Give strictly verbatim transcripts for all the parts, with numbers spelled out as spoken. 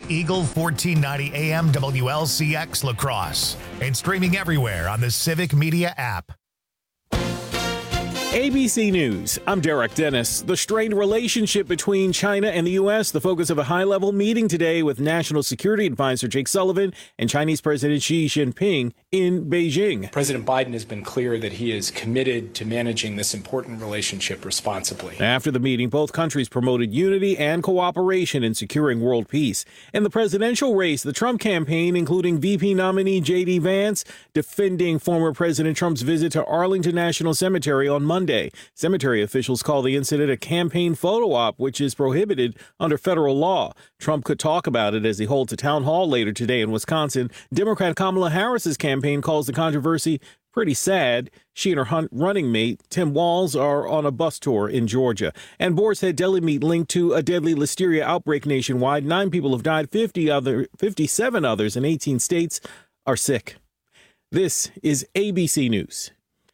Eagle fourteen ninety A M W L C X La Crosse and streaming everywhere on the Civic Media app. A B C News, I'm Derek Dennis. The strained relationship between China and the U S, the focus of a high-level meeting today with National Security Advisor Jake Sullivan and Chinese President Xi Jinping in Beijing. President Biden has been clear that he is committed to managing this important relationship responsibly. After the meeting, both countries promoted unity and cooperation in securing world peace. In the presidential race, the Trump campaign, including V P nominee J D Vance, defending former President Trump's visit to Arlington National Cemetery on Monday. Monday. Cemetery officials call the incident a campaign photo op, which is prohibited under federal law. Trump could talk about it as he holds a town hall later today in Wisconsin. Democrat Kamala Harris's campaign calls the controversy pretty sad. She and her running mate, Tim Walz, are on a bus tour in Georgia. And Boar's Head deli meat linked to a deadly listeria outbreak nationwide. Nine people have died, fifty other, fifty-seven others in eighteen states are sick. This is A B C News.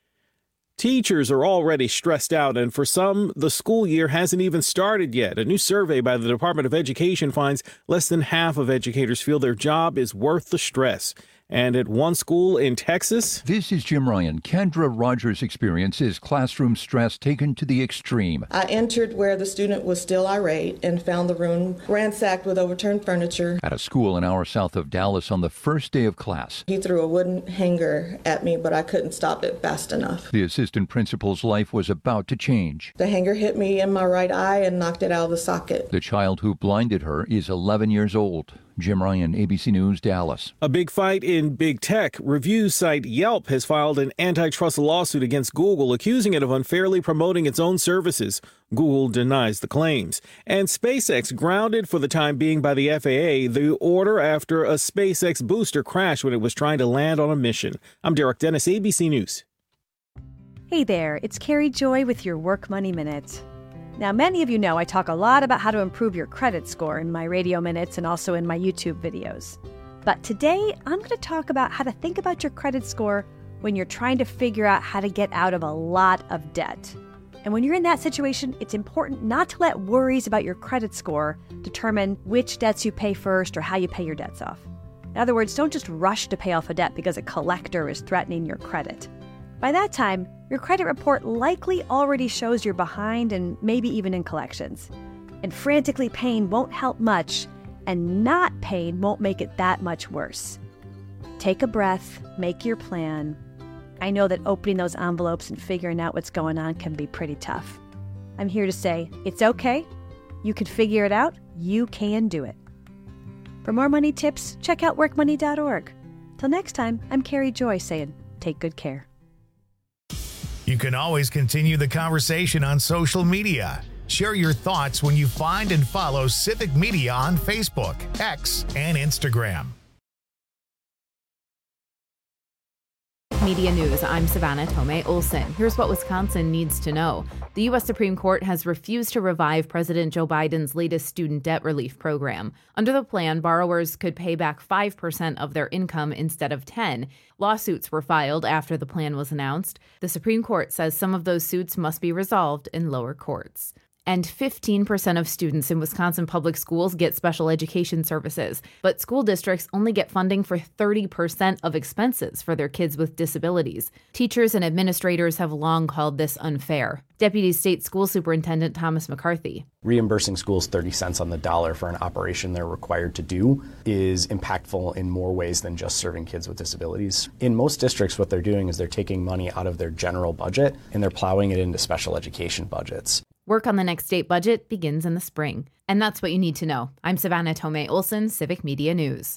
Teachers are already stressed out, and for some, the school year hasn't even started yet. A new survey by the Department of Education finds less than half of educators feel their job is worth the stress. And at one school in Texas... This is Jim Ryan. Kendra Rogers experiences classroom stress taken to the extreme. I entered where the student was still irate and found the room ransacked with overturned furniture. At a school an hour south of Dallas on the first day of class. He threw a wooden hanger at me, but I couldn't stop it fast enough. The assistant principal's life was about to change. The hanger hit me in my right eye and knocked it out of the socket. The child who blinded her is eleven years old. Jim Ryan, A B C News, Dallas. A big fight in big tech. Review site Yelp has filed an antitrust lawsuit against Google, accusing it of unfairly promoting its own services. Google denies the claims. And SpaceX grounded for the time being by the F A A, the order after a SpaceX booster crashed when it was trying to land on a mission. I'm Derek Dennis, A B C News. Hey there, it's Carrie Joy with your Work Money Minute. Now, many of you know I talk a lot about how to improve your credit score in my radio minutes and also in my YouTube videos. But today, I'm going to talk about how to think about your credit score when you're trying to figure out how to get out of a lot of debt. And when you're in that situation, it's important not to let worries about your credit score determine which debts you pay first or how you pay your debts off. In other words, don't just rush to pay off a debt because a collector is threatening your credit. By that time, your credit report likely already shows you're behind and maybe even in collections. And frantically paying won't help much, and not paying won't make it that much worse. Take a breath, make your plan. I know that opening those envelopes and figuring out what's going on can be pretty tough. I'm here to say, it's okay. You can figure it out. You can do it. For more money tips, check out work money dot org. Till next time, I'm Carrie Joy saying, take good care. You can always continue the conversation on social media. Share your thoughts when you find and follow Civic Media on Facebook, X, and Instagram. Media News, I'm Savannah Tomei Olson. Here's what Wisconsin needs to know. The U S Supreme Court has refused to revive President Joe Biden's latest student debt relief program. Under the plan, borrowers could pay back five percent of their income instead of ten percent. Lawsuits were filed after the plan was announced. The Supreme Court says some of those suits must be resolved in lower courts. And fifteen percent of students in Wisconsin public schools get special education services, but school districts only get funding for thirty percent of expenses for their kids with disabilities. Teachers and administrators have long called this unfair. Deputy State School Superintendent Thomas McCarthy. Reimbursing schools thirty cents on the dollar for an operation they're required to do is impactful in more ways than just serving kids with disabilities. In most districts, what they're doing is they're taking money out of their general budget and they're plowing it into special education budgets. Work on the next state budget begins in the spring. And that's what you need to know. I'm Savannah Tomei Olson, Civic Media News.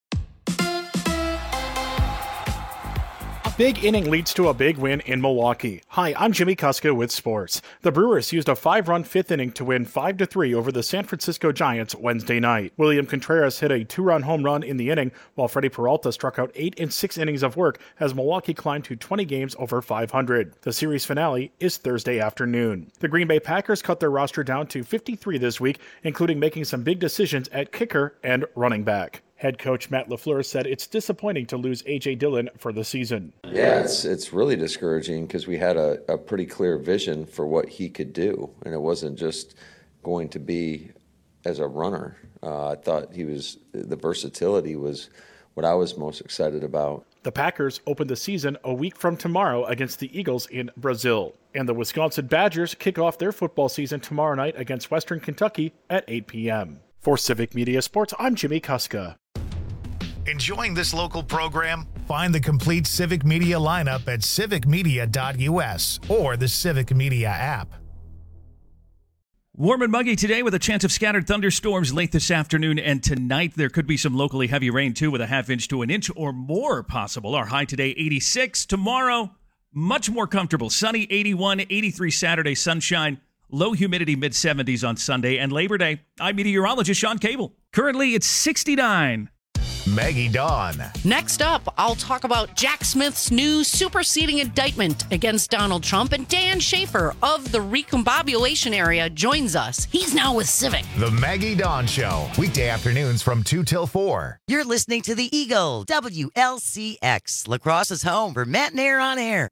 Big inning leads to a big win in Milwaukee. Hi, I'm Jimmy Kuska with sports. The Brewers used a five-run fifth inning to win five to three over the San Francisco Giants Wednesday night. William Contreras hit a two-run home run in the inning, while Freddie Peralta struck out eight in six innings of work as Milwaukee climbed to twenty games over five hundred. The series finale is Thursday afternoon. The Green Bay Packers cut their roster down to fifty-three this week, including making some big decisions at kicker and running back. Head coach Matt LaFleur said it's disappointing to lose A J Dillon for the season. Yeah, it's it's really discouraging because we had a, a pretty clear vision for what he could do, and it wasn't just going to be as a runner. Uh, I thought he was the versatility was what I was most excited about. The Packers open the season a week from tomorrow against the Eagles in Brazil. And the Wisconsin Badgers kick off their football season tomorrow night against Western Kentucky at eight p.m. For Civic Media Sports, I'm Jimmy Kuska. Enjoying this local program? Find the complete Civic Media lineup at civic media dot u s or the Civic Media app. Warm and muggy today with a chance of scattered thunderstorms late this afternoon and tonight. There could be some locally heavy rain, too, with a half inch to an inch or more possible. Our high today, eighty-six. Tomorrow, much more comfortable. Sunny, eighty-one, eighty-three Saturday, sunshine. Low humidity, mid seventies on Sunday. And Labor Day, I'm meteorologist Sean Cable. Currently, it's sixty-nine. Maggie Dawn. Next up, I'll talk about Jack Smith's new superseding indictment against Donald Trump, and Dan Schaefer of the Recombobulation area joins us. He's now with Civic. The Maggie Dawn Show, weekday afternoons from two till four. You're listening to the Eagle, W L C X, La Crosse's home for Matt and Air on Air.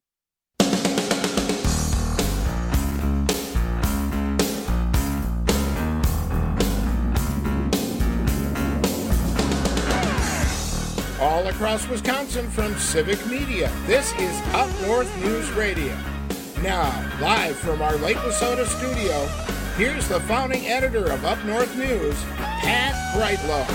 All across Wisconsin from Civic Media, this is Up North News Radio. Now, live from our Lake Wissota studio, here's the founding editor of Up North News, Pat Breitlow.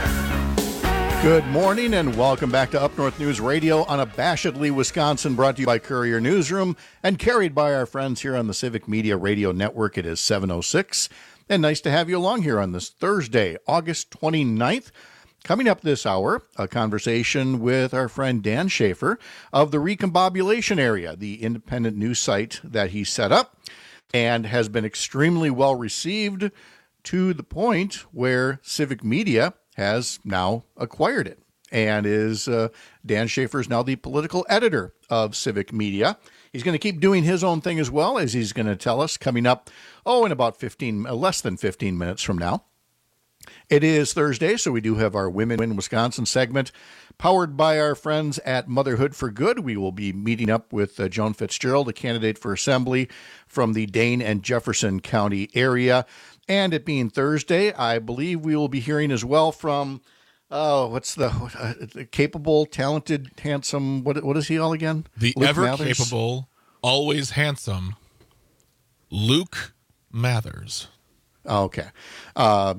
Good morning and welcome back to Up North News Radio, unabashedly Wisconsin, brought to you by Courier Newsroom and carried by our friends here on the Civic Media Radio Network. It is seven oh six, and nice to have you along here on this Thursday, August twenty-ninth. Coming up this hour, a conversation with our friend Dan Schaefer of the Recombobulation Area, the independent news site that he set up and has been extremely well received to the point where Civic Media has now acquired it and is uh, Dan Schaefer is now the political editor of Civic Media. He's going to keep doing his own thing as well, as he's going to tell us coming up, oh, in about fifteen, uh, less than fifteen minutes from now. It is Thursday, so we do have our Women in Wisconsin segment powered by our friends at Motherhood for Good. We will be meeting up with uh, Joan Fitzgerald, a candidate for assembly from the Dane and Jefferson County area. And it being Thursday, I believe we will be hearing as well from, oh, what's the uh, capable, talented, handsome, what what is he all again? The Luke ever Mathers? capable, always handsome, Luke Mathers. Okay. Uh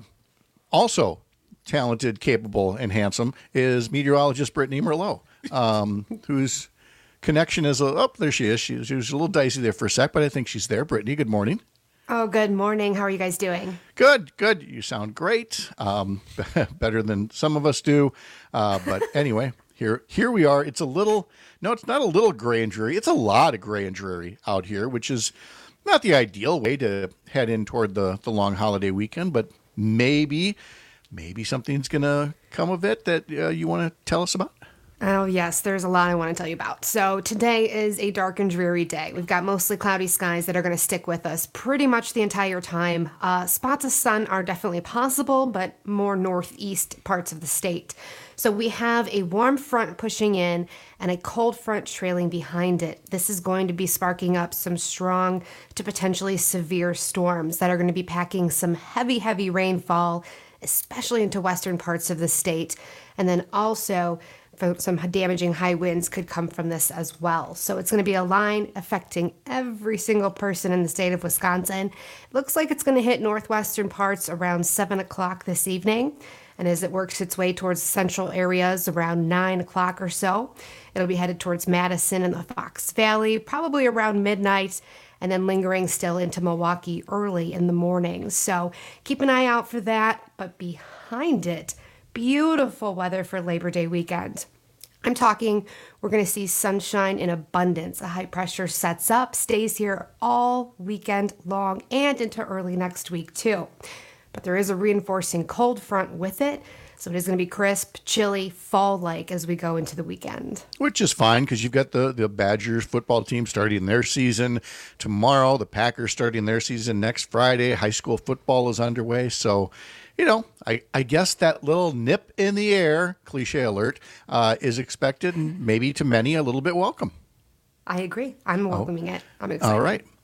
Also talented, capable, and handsome is meteorologist Brittany Merlot, um, whose connection is, a, oh, there she is. She, she was a little dicey there for a sec, but I think she's there. Brittany, good morning. Oh, good morning. How are you guys doing? Good, good. You sound great. Um, better than some of us do. Uh, but anyway, here here we are. It's a little, no, it's not a little gray and dreary. It's a lot of gray and dreary out here, which is not the ideal way to head in toward the, the long holiday weekend, but Maybe, maybe something's going to come of it that uh, you want to tell us about? Oh, yes, there's a lot I want to tell you about. So today is a dark and dreary day. We've got mostly cloudy skies that are going to stick with us pretty much the entire time. Uh, spots of sun are definitely possible, but more northeast parts of the state. So we have a warm front pushing in and a cold front trailing behind it. This is going to be sparking up some strong to potentially severe storms that are going to be packing some heavy, heavy rainfall, especially into western parts of the state. And then also some damaging high winds could come from this as well. So it's going to be a line affecting every single person in the state of Wisconsin. It looks like it's going to hit northwestern parts around seven o'clock this evening. And as it works its way towards central areas around nine o'clock or so, it'll be headed towards Madison and the Fox Valley, probably around midnight, and then lingering still into Milwaukee early in the morning. So keep an eye out for that. But behind it, beautiful weather for Labor Day weekend. I'm talking, we're going to see sunshine in abundance. A high pressure sets up, stays here all weekend long and into early next week too. But there is a reinforcing cold front with it, so it is going to be crisp, chilly, fall-like as we go into the weekend. Which is fine because you've got the, the Badgers football team starting their season tomorrow. The Packers starting their season next Friday. High school football is underway. So, you know, I, I guess that little nip in the air, cliche alert, uh, is expected and maybe to many a little bit welcome. I agree. I'm welcoming oh. it. I'm excited. All right.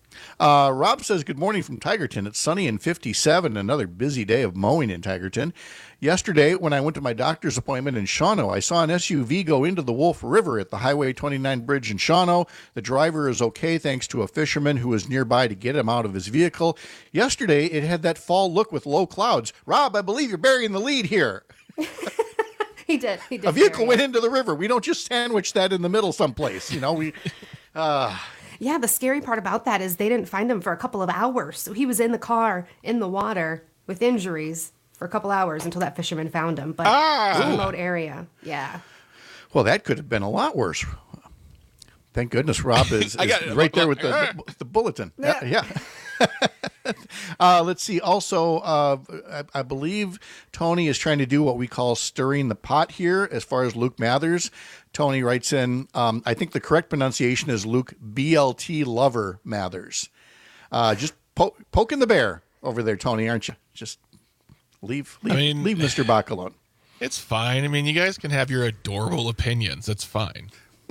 Uh, Rob says, good morning from Tigerton. It's sunny and fifty-seven, another busy day of mowing in Tigerton. Yesterday, when I went to my doctor's appointment in Shawano, I saw an S U V go into the Wolf River at the Highway twenty-nine bridge in Shawano. The driver is okay thanks to a fisherman who was nearby to get him out of his vehicle. Yesterday, it had that fall look with low clouds. Rob, I believe you're burying the lead here. He did. He did. A vehicle went into the river. We don't just sandwich that in the middle someplace. You know, we... Uh, Yeah, the scary part about that is they didn't find him for a couple of hours. So he was in the car, in the water, with injuries for a couple hours until that fisherman found him. But Ah! it's a remote area. Yeah. well, that could have been a lot worse. Thank goodness Rob is, I is got it. right there with the, the, the bulletin. Yeah. yeah. uh, let's see. Also, uh, I, I believe Tony is trying to do what we call stirring the pot here as far as Luke Mathers. Tony writes in, um, I think the correct pronunciation is Luke B L T Lover Mathers. Uh, just po- poking the bear over there, Tony, aren't you? Just leave, leave, I mean, leave Mister Bach alone. It's fine. I mean, you guys can have your adorable opinions. It's fine.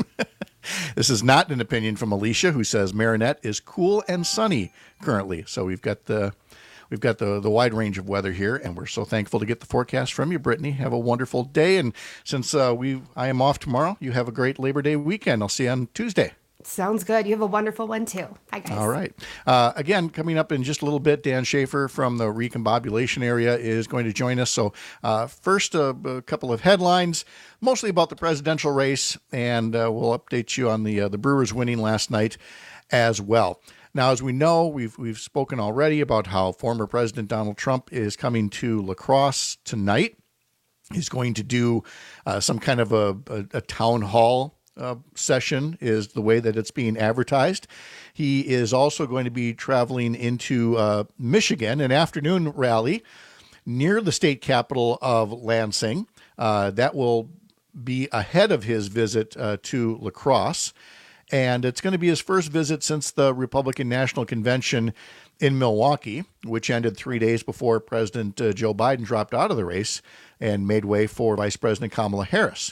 This is not an opinion from Alicia, who says Marinette is cool and sunny currently. So we've got the we've got the the wide range of weather here, and we're so thankful to get the forecast from you, Brittany. Have a wonderful day, and since uh, we I am off tomorrow, you have a great Labor Day weekend. I'll see you on Tuesday. Sounds good. You have a wonderful one, too. Bye, guys. All right. Uh, again, coming up in just a little bit, Dan Schaefer from the recombobulation area is going to join us. So uh, first, uh, a couple of headlines, mostly about the presidential race, and uh, we'll update you on the uh, the Brewers winning last night as well. Now, as we know, we've we've spoken already about how former President Donald Trump is coming to La Crosse tonight. He's going to do uh, some kind of a, a, a town hall Uh, session is the way that it's being advertised. He is also going to be traveling into uh, Michigan, an afternoon rally near the state capital of Lansing. Uh, that will be ahead of his visit uh, to La Crosse. And it's going to be his first visit since the Republican National Convention in Milwaukee, which ended three days before President uh, Joe Biden dropped out of the race and made way for Vice President Kamala Harris.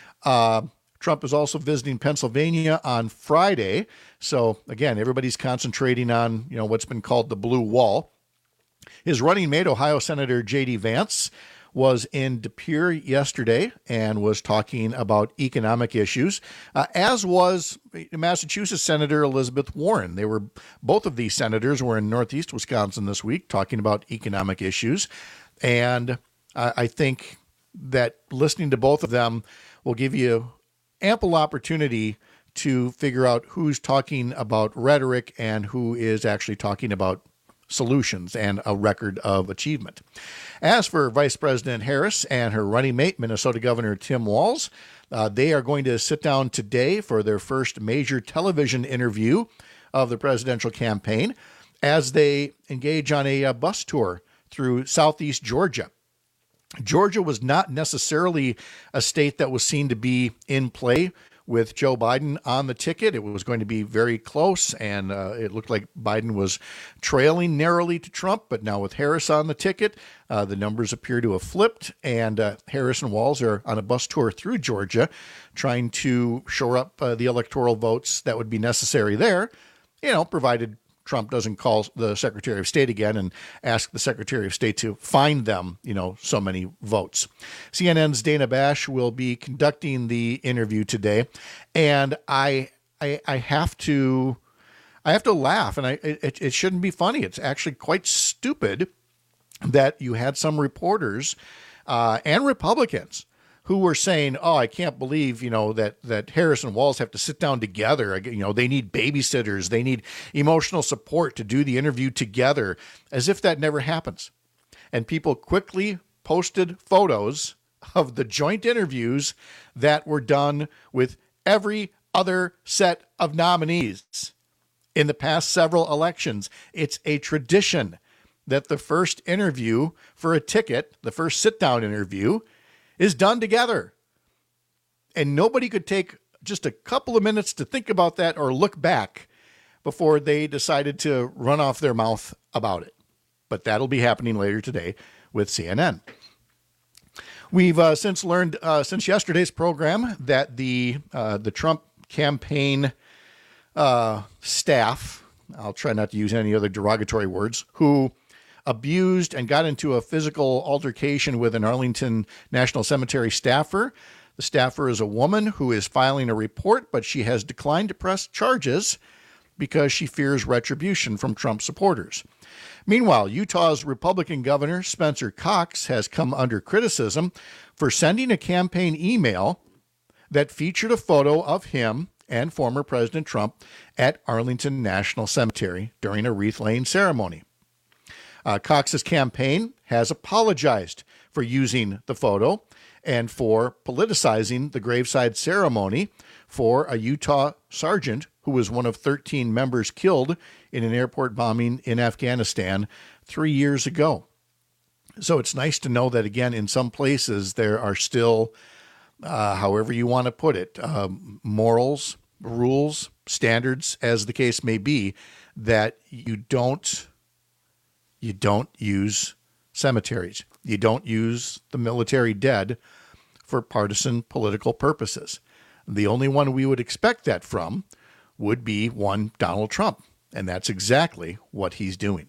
Uh, Trump is also visiting Pennsylvania on Friday. So again, everybody's concentrating on, you know, what's been called the blue wall. His running mate, Ohio Senator J D Vance, was in De Pere yesterday and was talking about economic issues, uh, as was Massachusetts Senator Elizabeth Warren. They were, both of these senators were in Northeast Wisconsin this week talking about economic issues. And uh, I think that listening to both of them will give you ample opportunity to figure out who's talking about rhetoric and who is actually talking about solutions and a record of achievement. As for Vice President Harris and her running mate, Minnesota Governor Tim Walz, uh, they are going to sit down today for their first major television interview of the presidential campaign as they engage on a, a bus tour through southeast Georgia. Georgia was not necessarily a state that was seen to be in play with Joe Biden on the ticket. It was going to be very close, and uh, it looked like Biden was trailing narrowly to Trump. But now with Harris on the ticket, uh, the numbers appear to have flipped, and uh, Harris and Walz are on a bus tour through Georgia, trying to shore up uh, the electoral votes that would be necessary there, you know, provided Trump doesn't call the Secretary of State again and ask the Secretary of State to find them, you know, so many votes. C N N's Dana Bash will be conducting the interview today, and I, I, I have to, I have to laugh, and I, it, it shouldn't be funny. It's actually quite stupid that you had some reporters uh, and Republicans who were saying, oh, I can't believe, you know, that that Harris and Walz have to sit down together. You know, they need babysitters. They need emotional support to do the interview together, as if that never happens. And people quickly posted photos of the joint interviews that were done with every other set of nominees in the past several elections. It's a tradition that the first interview for a ticket, the first sit-down interview, is done together. And nobody could take just a couple of minutes to think about that or look back before they decided to run off their mouth about it. But that'll be happening later today with C N N. We've uh, since learned uh, since yesterday's program that the uh, the Trump campaign uh, staff, I'll try not to use any other derogatory words, who abused and got into a physical altercation with an Arlington National Cemetery staffer. The staffer is a woman who is filing a report, but she has declined to press charges because she fears retribution from Trump supporters. Meanwhile, Utah's Republican Governor Spencer Cox has come under criticism for sending a campaign email that featured a photo of him and former President Trump at Arlington National Cemetery during a wreath-laying ceremony. Uh, Cox's campaign has apologized for using the photo and for politicizing the graveside ceremony for a Utah sergeant who was one of thirteen members killed in an airport bombing in Afghanistan three years ago. So it's nice to know that, again, in some places there are still, uh, however you want to put it, uh, morals, rules, standards, as the case may be, that you don't you don't use cemeteries. You don't use the military dead for partisan political purposes. The only one we would expect that from would be one Donald Trump, and that's exactly what he's doing.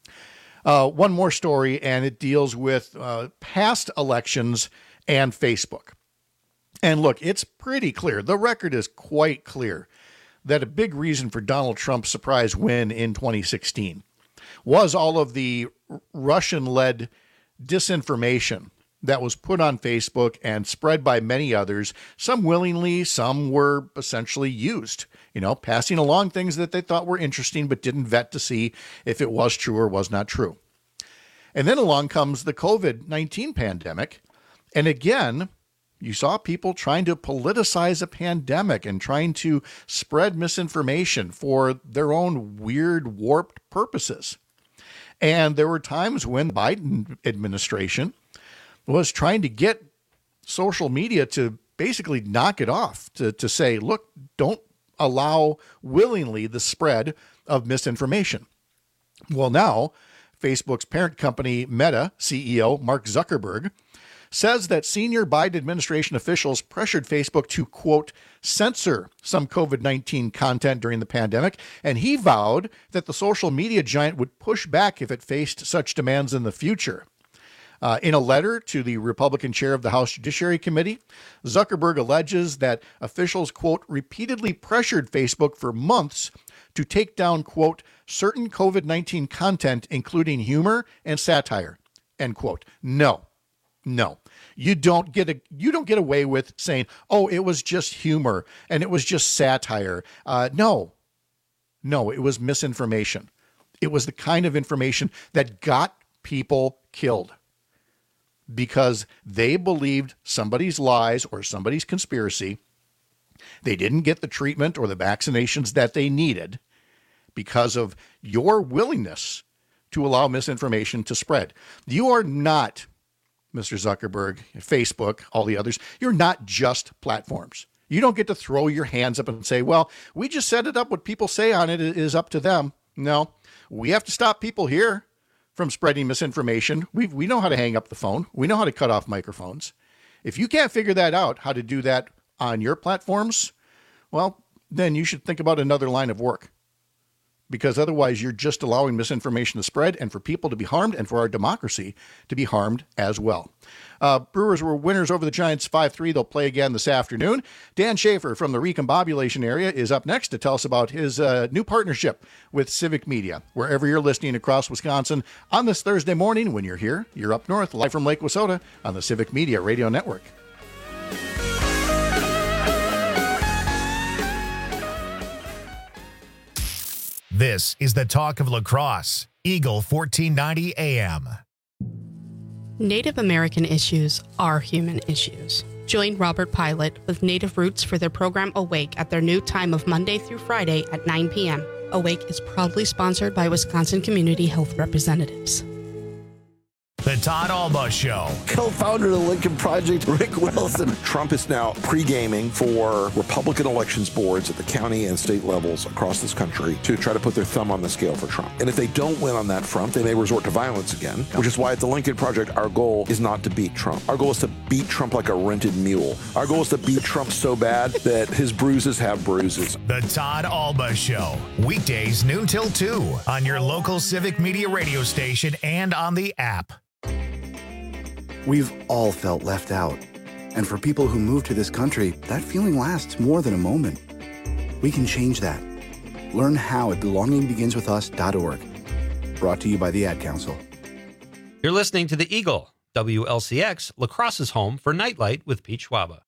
Uh, one more story, and it deals with uh, past elections and Facebook. And look, it's pretty clear. The record is quite clear that a big reason for Donald Trump's surprise win in twenty sixteen was all of the Russian-led disinformation that was put on Facebook and spread by many others, some willingly, some were essentially used, you know, passing along things that they thought were interesting but didn't vet to see if it was true or was not true. And then along comes the covid nineteen pandemic. And again, you saw people trying to politicize a pandemic and trying to spread misinformation for their own weird, warped purposes. And there were times when the Biden administration was trying to get social media to basically knock it off, to, to say, look, don't allow willingly the spread of misinformation. Well, now, Facebook's parent company, Meta C E O Mark Zuckerberg, says that senior Biden administration officials pressured Facebook to, quote, censor some covid nineteen content during the pandemic, and he vowed that the social media giant would push back if it faced such demands in the future. Uh, in a letter to the Republican chair of the House Judiciary Committee, Zuckerberg alleges that officials, quote, repeatedly pressured Facebook for months to take down, quote, certain covid nineteen content, including humor and satire, end quote. No. No, you don't get a you don't get away with saying, oh, it was just humor and it was just satire. Uh, no, no, it was misinformation. It was the kind of information that got people killed because they believed somebody's lies or somebody's conspiracy. They didn't get the treatment or the vaccinations that they needed because of your willingness to allow misinformation to spread. You are not, Mister Zuckerberg, Facebook, all the others, you're not just platforms. You don't get to throw your hands up and say, well, we just set it up. What people say on it is up to them. No, we have to stop people here from spreading misinformation. We we know how to hang up the phone. We know how to cut off microphones. If you can't figure that out, how to do that on your platforms, well, then you should think about another line of work. Because otherwise you're just allowing misinformation to spread and for people to be harmed and for our democracy to be harmed as well. Uh, Brewers were winners over the Giants five three. They'll play again this afternoon. Dan Schaefer from the Recombobulation area is up next to tell us about his uh, new partnership with Civic Media. Wherever you're listening across Wisconsin on this Thursday morning, when you're here, you're up north, live from Lake Wissota on the Civic Media Radio Network. This is the Talk of La Crosse, Eagle fourteen ninety A M. Native American issues are human issues. Join Robert Pilot with Native Roots for their program Awake at their new time of Monday through Friday at nine p.m. Awake is proudly sponsored by Wisconsin Community Health Representatives. The Todd Alba Show. Co-founder of the Lincoln Project, Rick Wilson. Trump is now pre-gaming for Republican elections boards at the county and state levels across this country to try to put their thumb on the scale for Trump. And if they don't win on that front, they may resort to violence again, which is why at the Lincoln Project, our goal is not to beat Trump. Our goal is to beat Trump like a rented mule. Our goal is to beat Trump so bad that his bruises have bruises. The Todd Alba Show. Weekdays noon till two on your local Civic Media radio station and on the app. We've all felt left out. And for people who move to this country, that feeling lasts more than a moment. We can change that. Learn how at belonging begins with us dot org. Brought to you by the Ad Council. You're listening to The Eagle, W L C X, La Crosse's home for Nightlight with Pete Schwaba.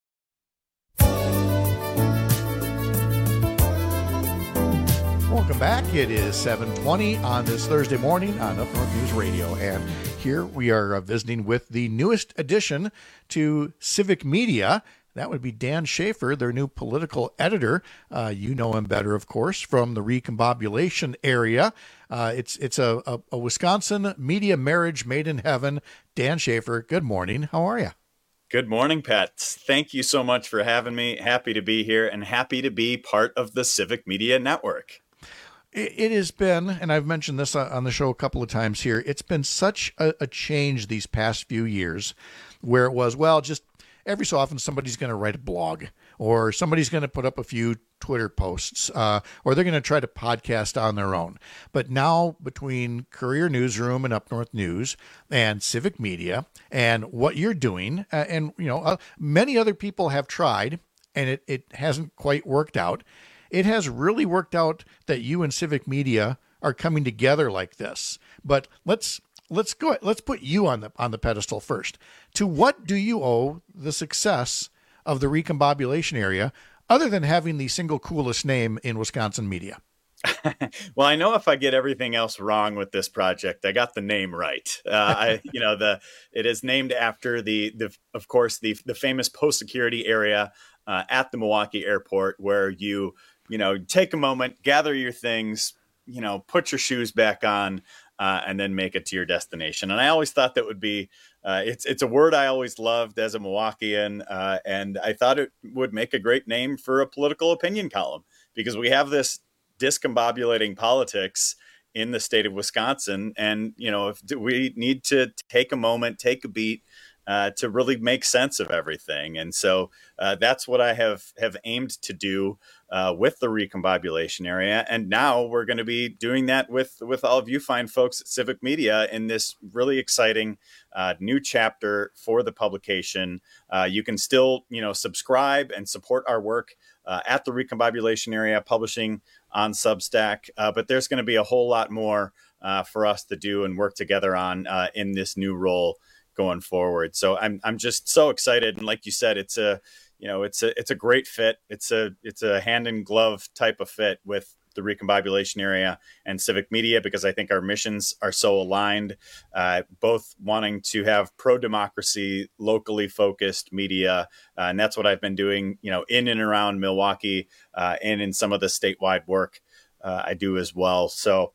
Welcome back. It is seven twenty on this Thursday morning on Up North News Radio. And here we are uh, visiting with the newest addition to Civic Media. That would be Dan Schaefer, their new political editor. Uh, you know him better, of course, from the recombobulation area. Uh, it's it's a, a, a Wisconsin media marriage made in heaven. Dan Schaefer, good morning. How are you? Good morning, Pat. Thank you so much for having me. Happy to be here and happy to be part of the Civic Media Network. It has been, and I've mentioned this on the show a couple of times here, it's been such a, a change these past few years where it was, well, just every so often somebody's going to write a blog or somebody's going to put up a few Twitter posts uh, or they're going to try to podcast on their own. But now between Courier Newsroom and Up North News and Civic Media and what you're doing, uh, and, you know, uh, many other people have tried and it, it hasn't quite worked out. It has really worked out that you and Civic Media are coming together like this. But let's let's go. Let's put you on the on the pedestal first. To what do you owe the success of the recombobulation area, other than having the single coolest name in Wisconsin media? Well, I know if I get everything else wrong with this project, I got the name right. Uh, I, you know, the it is named after the the of course the the famous post security area uh, at the Milwaukee airport, where you. You know, take a moment, gather your things, you know, put your shoes back on, uh, and then make it to your destination. And I always thought that would be, uh, it's it's a word I always loved as a Milwaukeean, uh, and I thought it would make a great name for a political opinion column, because we have this discombobulating politics in the state of Wisconsin. And, you know, if we need to take a moment, take a beat, Uh, to really make sense of everything. And so uh, that's what I have have aimed to do uh, with the recombobulation area. And now we're going to be doing that with, with all of you fine folks at Civic Media in this really exciting uh, new chapter for the publication. Uh, you can still, you know, subscribe and support our work uh, at the recombobulation area, publishing on Substack. Uh, but there's going to be a whole lot more uh, for us to do and work together on uh, in this new role going forward. So I'm I'm just so excited, and like you said, it's a you know it's a it's a great fit. It's a it's a hand in glove type of fit with the recombobulation area and Civic Media, because I think our missions are so aligned, uh, both wanting to have pro-democracy, locally focused media, uh, and that's what I've been doing, you know, in and around Milwaukee, uh, and in some of the statewide work uh, I do as well. So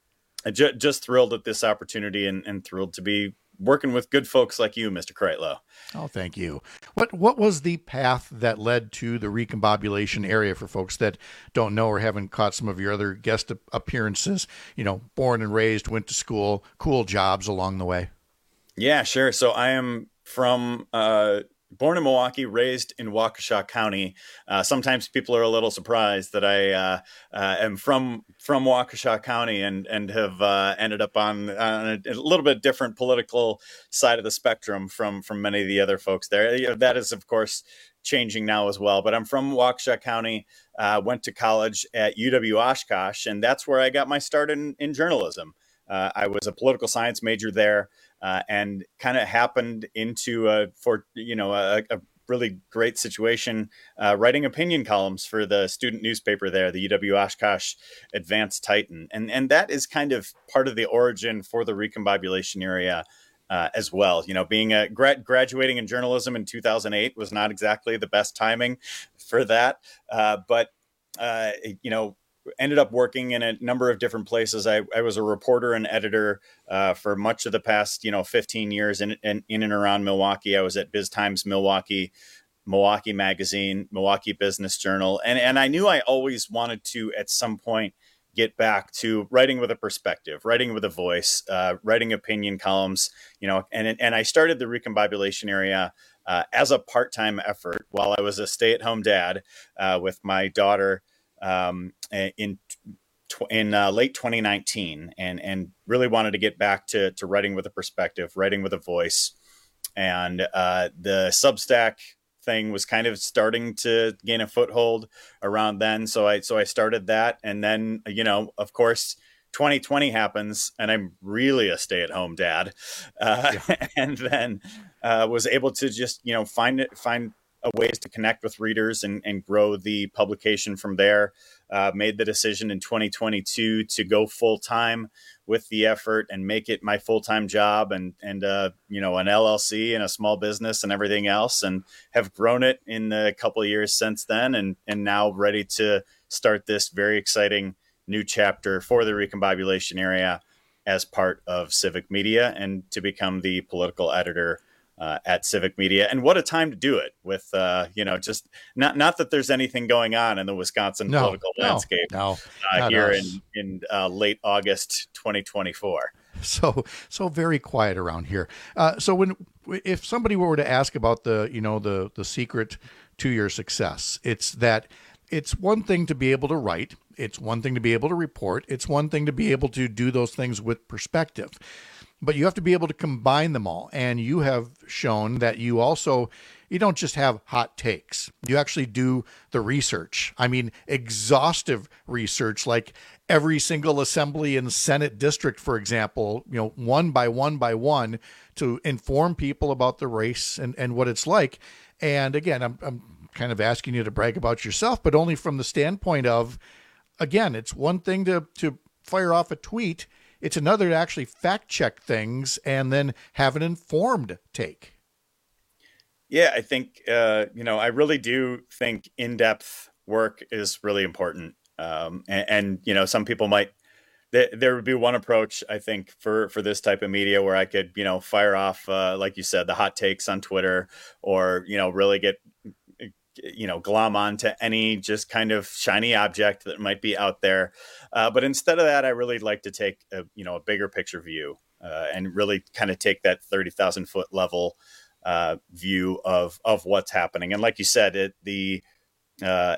I ju- just thrilled at this opportunity, and, and thrilled to be working with good folks like you, Mister Kreitlow. Oh, thank you. What what was the path that led to the recombobulation area for folks that don't know or haven't caught some of your other guest appearances? You know, born and raised, went to school, cool jobs along the way. Yeah, sure. So I am from uh, born in Milwaukee, raised in Waukesha County. Uh, sometimes people are a little surprised that I uh, uh, am from from Waukesha County and and have uh, ended up on, on a, a little bit different political side of the spectrum from from many of the other folks there. You know, that is, of course, changing now as well. But I'm from Waukesha County, uh, went to college at U W Oshkosh, and that's where I got my start in, in journalism. Uh, I was a political science major there, uh, and kind of happened into a, for, you know, a, a really great situation, uh, writing opinion columns for the student newspaper there, the U W Oshkosh Advanced Titan. And, and that is kind of part of the origin for the recombobulation area uh, as well. You know, being a grad, graduating in journalism in two thousand eight was not exactly the best timing for that. Uh, but, uh, you know, ended up working in a number of different places. I, I was a reporter and editor uh, for much of the past, you know, fifteen years in, in, in and around Milwaukee. I was at Biz Times Milwaukee, Milwaukee Magazine, Milwaukee Business Journal. And, and I knew I always wanted to, at some point, get back to writing with a perspective, writing with a voice, uh, writing opinion columns, you know, and, and I started the Recombobulation Area uh, as a part-time effort while I was a stay-at-home dad uh, with my daughter um, in in uh, late twenty nineteen, and and really wanted to get back to to writing with a perspective, writing with a voice. And uh, the Substack thing was kind of starting to gain a foothold around then. So I, so I started that. And then, you know, of course, twenty twenty happens and I'm really a stay-at-home dad. Uh, yeah. And then uh, was able to just, you know, find it, find ways to connect with readers and, and grow the publication from there. Uh, made the decision in twenty twenty-two to go full time with the effort and make it my full-time job and, and, uh, you know, an L L C and a small business and everything else, and have grown it in the couple of years since then. And, and now ready to start this very exciting new chapter for the Recombobulation Area as part of Civic Media, and to become the political editor Uh, at Civic Media. And what a time to do it with, uh, you know, just not not that there's anything going on in the Wisconsin no, political no, landscape no, uh, here us. in, in uh, late August twenty twenty-four. So, so very quiet around here. Uh, so when, if somebody were to ask about the, you know, the, the secret to your success, it's that it's one thing to be able to write. It's one thing to be able to report. It's one thing to be able to do those things with perspective. But you have to be able to combine them all. And you have shown that you also, you don't just have hot takes. You actually do the research. I mean, exhaustive research, like every single assembly and Senate district, for example, you know, one by one by one, to inform people about the race and, and what it's like. And again, I'm, I'm kind of asking you to brag about yourself, but only from the standpoint of, again, it's one thing to, to fire off a tweet. It's another to actually fact check things and then have an informed take. Yeah, I think, uh, you know, I really do think in-depth work is really important. Um, and, and, you know, some people might, th- there would be one approach, I think, for, for this type of media where I could, you know, fire off, uh, like you said, the hot takes on Twitter, or, you know, really get, you know, glom onto any just kind of shiny object that might be out there. Uh, but instead of that, I really like to take a, you know, a bigger picture view uh, and really kind of take that thirty thousand foot level uh, view of, of what's happening. And like you said, it, the uh,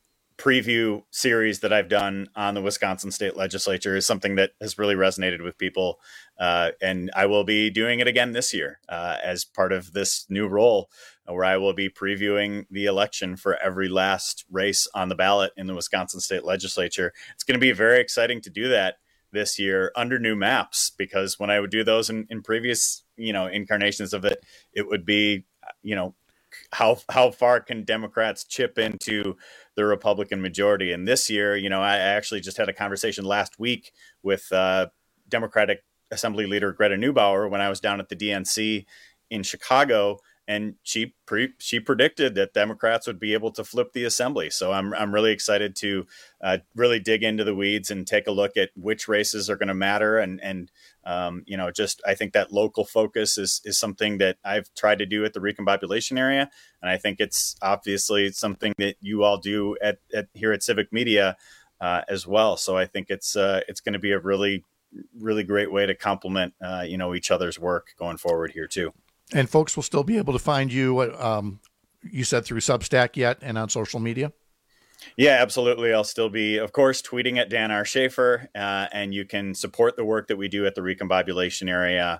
preview series that I've done on the Wisconsin State Legislature is something that has really resonated with people. Uh, and I will be doing it again this year uh, as part of this new role, where I will be previewing the election for every last race on the ballot in the Wisconsin State Legislature. It's going to be very exciting to do that this year under new maps, because when I would do those in, in previous, you know, incarnations of it, it would be, you know, how how far can Democrats chip into the Republican majority? And this year, you know, I actually just had a conversation last week with uh, Democratic Assembly Leader Greta Neubauer when I was down at the D N C in Chicago, and she pre- she predicted that Democrats would be able to flip the assembly. So I'm I'm really excited to uh, really dig into the weeds and take a look at which races are going to matter. And and um, you know, just I think that local focus is is something that I've tried to do at the Recombobulation Area, and I think it's obviously something that you all do at, at here at Civic Media uh, as well. So I think it's uh, it's going to be a really really great way to complement uh, you know each other's work going forward here too. And folks will still be able to find you, um, you said, through Substack yet and on social media? Yeah, absolutely. I'll still be, of course, tweeting at Dan R. Schaefer, uh, and you can support the work that we do at the Recombobulation Area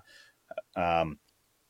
um,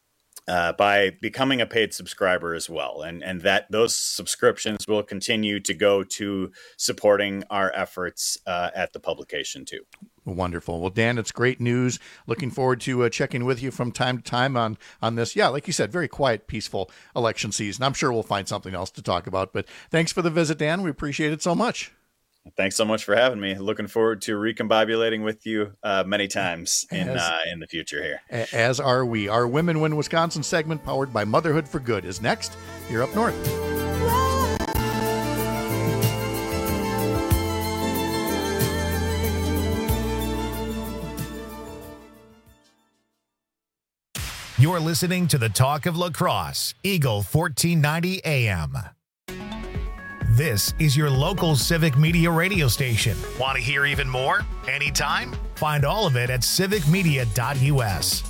uh, by becoming a paid subscriber as well. And, and that those subscriptions will continue to go to supporting our efforts uh, at the publication too. Wonderful. Well, Dan, it's great news. Looking forward to uh, checking with you from time to time on, on this. Yeah, like you said, very quiet, peaceful election season. I'm sure we'll find something else to talk about, but thanks for the visit, Dan. We appreciate it so much. Thanks so much for having me. Looking forward to recombobulating with you uh, many times in as, uh, in the future here. As are we. Our Women Win Wisconsin segment, powered by Motherhood for Good, is next here up north. You're listening to the Talk of Lacrosse, Eagle fourteen ninety A M. This is your local Civic Media radio station. Want to hear even more? Anytime? Find all of it at civic media dot u s.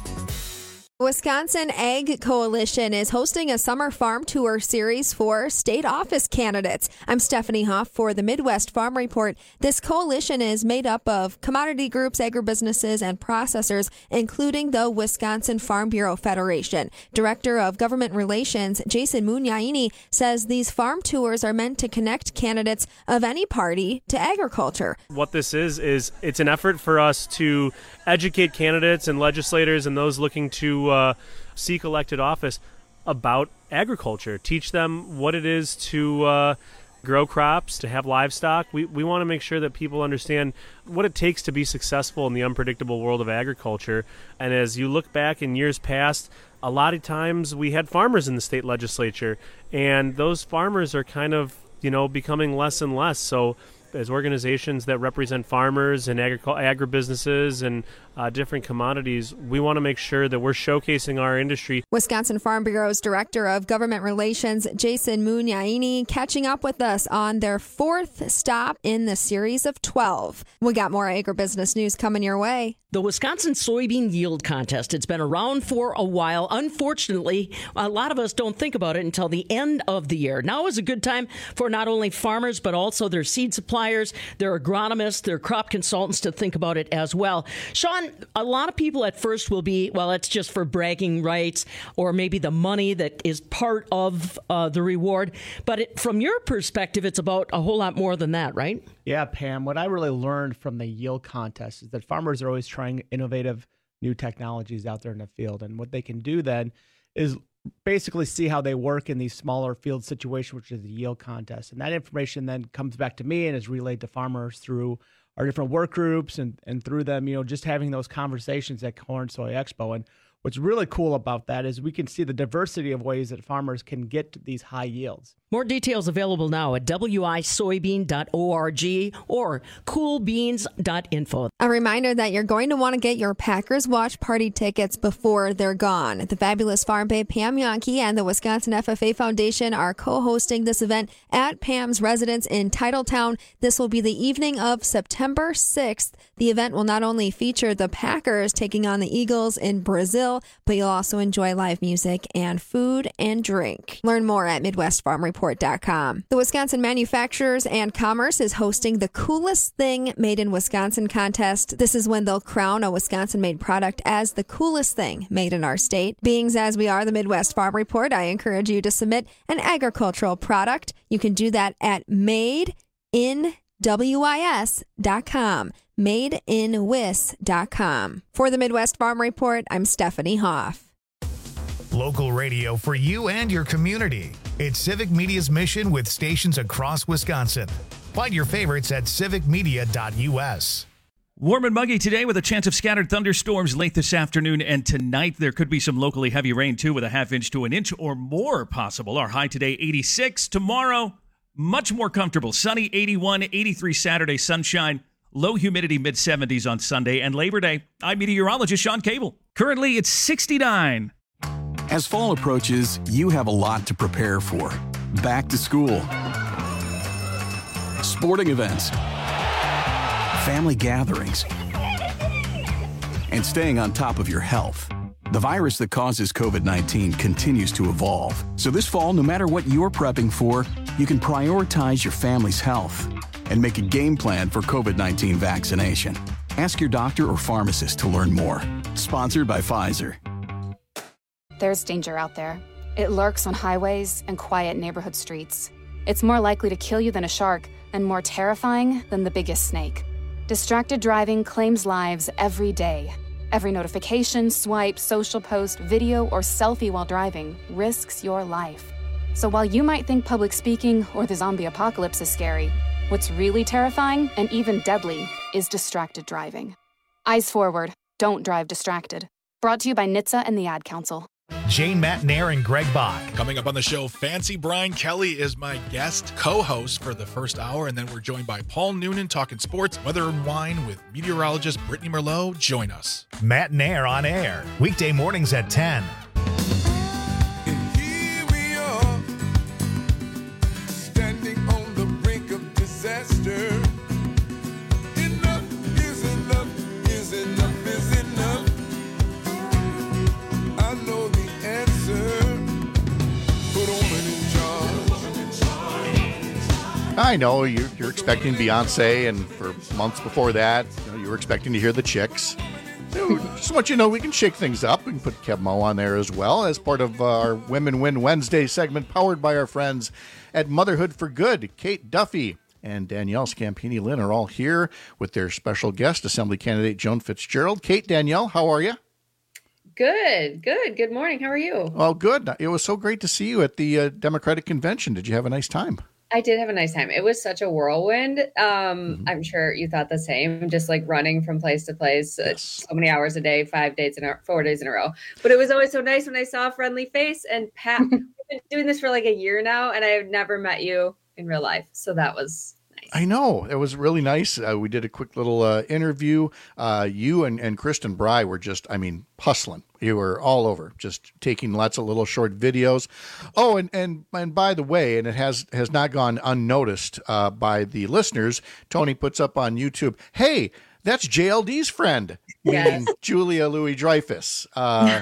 Wisconsin Ag Coalition is hosting a summer farm tour series for state office candidates. I'm Stephanie Hoff for the Midwest Farm Report. This coalition is made up of commodity groups, agribusinesses, and processors, including the Wisconsin Farm Bureau Federation. Director of Government Relations, Jason Munyaini, says these farm tours are meant to connect candidates of any party to agriculture. What this is, is it's an effort for us to educate candidates and legislators and those looking to Uh, seek elected office about agriculture, teach them what it is to uh, grow crops, to have livestock. We, we want to make sure that people understand what it takes to be successful in the unpredictable world of agriculture. And as you look back in years past, a lot of times we had farmers in the state legislature, and those farmers are kind of, you know, becoming less and less. So as organizations that represent farmers and agri- agribusinesses and uh, different commodities, we want to make sure that we're showcasing our industry. Wisconsin Farm Bureau's Director of Government Relations, Jason Munyaini, catching up with us on their fourth stop in the series of twelve. We got more agribusiness news coming your way. The Wisconsin Soybean Yield Contest. It's been around for a while. Unfortunately, a lot of us don't think about it until the end of the year. Now is a good time for not only farmers, but also their seed suppliers, their agronomists, their crop consultants to think about it as well. Sean, a lot of people at first will be, well, it's just for bragging rights or maybe the money that is part of uh, the reward. But it, from your perspective, it's about a whole lot more than that, right? Yeah, Pam, what I really learned from the yield contest is that farmers are always trying innovative new technologies out there in the field. And what they can do then is basically see how they work in these smaller field situations, which is the yield contest. And that information then comes back to me and is relayed to farmers through our different work groups and, and through them, you know, just having those conversations at Corn Soy Expo. And what's really cool about that is we can see the diversity of ways that farmers can get to these high yields. More details available now at w i soybean dot org or cool beans dot info. A reminder that you're going to want to get your Packers Watch Party tickets before they're gone. The fabulous Farm Babe Pam Yonke and the Wisconsin F F A Foundation are co-hosting this event at Pam's residence in Titletown. This will be the evening of September sixth. The event will not only feature the Packers taking on the Eagles in Brazil, but you'll also enjoy live music and food and drink. Learn more at midwest farm report dot com. The Wisconsin Manufacturers and Commerce is hosting the Coolest Thing Made in Wisconsin contest. This is when they'll crown a Wisconsin-made product as the coolest thing made in our state. Being as we are the Midwest Farm Report, I encourage you to submit an agricultural product. You can do that at made in wis dot com. made in wis dot com. For the Midwest Farm Report, I'm Stephanie Hoff. Local radio for you and your community. It's Civic Media's mission with stations across Wisconsin. Find your favorites at civic media dot u s. Warm and muggy today with a chance of scattered thunderstorms late this afternoon and tonight. There could be some locally heavy rain, too, with a half inch to an inch or more possible. Our high today, eighty-six. Tomorrow, much more comfortable. Sunny, eighty-one, eighty-three Saturday, sunshine. Low humidity, mid seventies on Sunday. And Labor Day, I'm meteorologist Sean Cable. Currently, it's sixty-nine. As fall approaches, you have a lot to prepare for. Back to school, sporting events, family gatherings, and staying on top of your health. The virus that causes covid nineteen continues to evolve. So this fall, no matter what you're prepping for, you can prioritize your family's health and make a game plan for covid nineteen vaccination. Ask your doctor or pharmacist to learn more. Sponsored by Pfizer. There's danger out there. It lurks on highways and quiet neighborhood streets. It's more likely to kill you than a shark and more terrifying than the biggest snake. Distracted driving claims lives every day. Every notification, swipe, social post, video, or selfie while driving risks your life. So while you might think public speaking or the zombie apocalypse is scary, what's really terrifying and even deadly is distracted driving. Eyes forward. Don't drive distracted. Brought to you by N H T S A and the Ad Council. Jane Matnair and Greg Bach. Coming up on the show, Fancy Brian Kelly is my guest co-host for the first hour, and then we're joined by Paul Noonan talking sports, weather and wine with meteorologist Brittany Merlot. Join us. Matnair on air, weekday mornings at ten. I know you're, you're expecting Beyonce, and for months before that, you know, you were expecting to hear the Chicks. So just want you to know we can shake things up. We can put Kev Mo on there as well as part of our Women Win Wednesday segment, powered by our friends at Motherhood for Good. Kate Duffy and Danielle Scampini Lynn are all here with their special guest, Assembly candidate Joan Fitzgerald. Kate, Danielle, how are you? Good, good. Good morning. How are you? Well, good. It was so great to see you at the uh, Democratic Convention. Did you have a nice time? I did have a nice time. It was such a whirlwind. Um, mm-hmm. I'm sure you thought the same, just like running from place to place, uh, yes. so many hours a day, five days in a four days in a row. But it was always so nice when I saw a friendly face. And Pat, we've been doing this for like a year now, and I have never met you in real life. So that was nice. I know. It was really nice. Uh, we did a quick little uh, interview. Uh, you and, and Kristen Bry were just, I mean, hustling. You were all over, just taking lots of little short videos. Oh, and and, and by the way, and it has, has not gone unnoticed uh, by the listeners, Tony puts up on YouTube, hey, that's J L D's friend, yes. meaning Julia Louis-Dreyfus. Uh,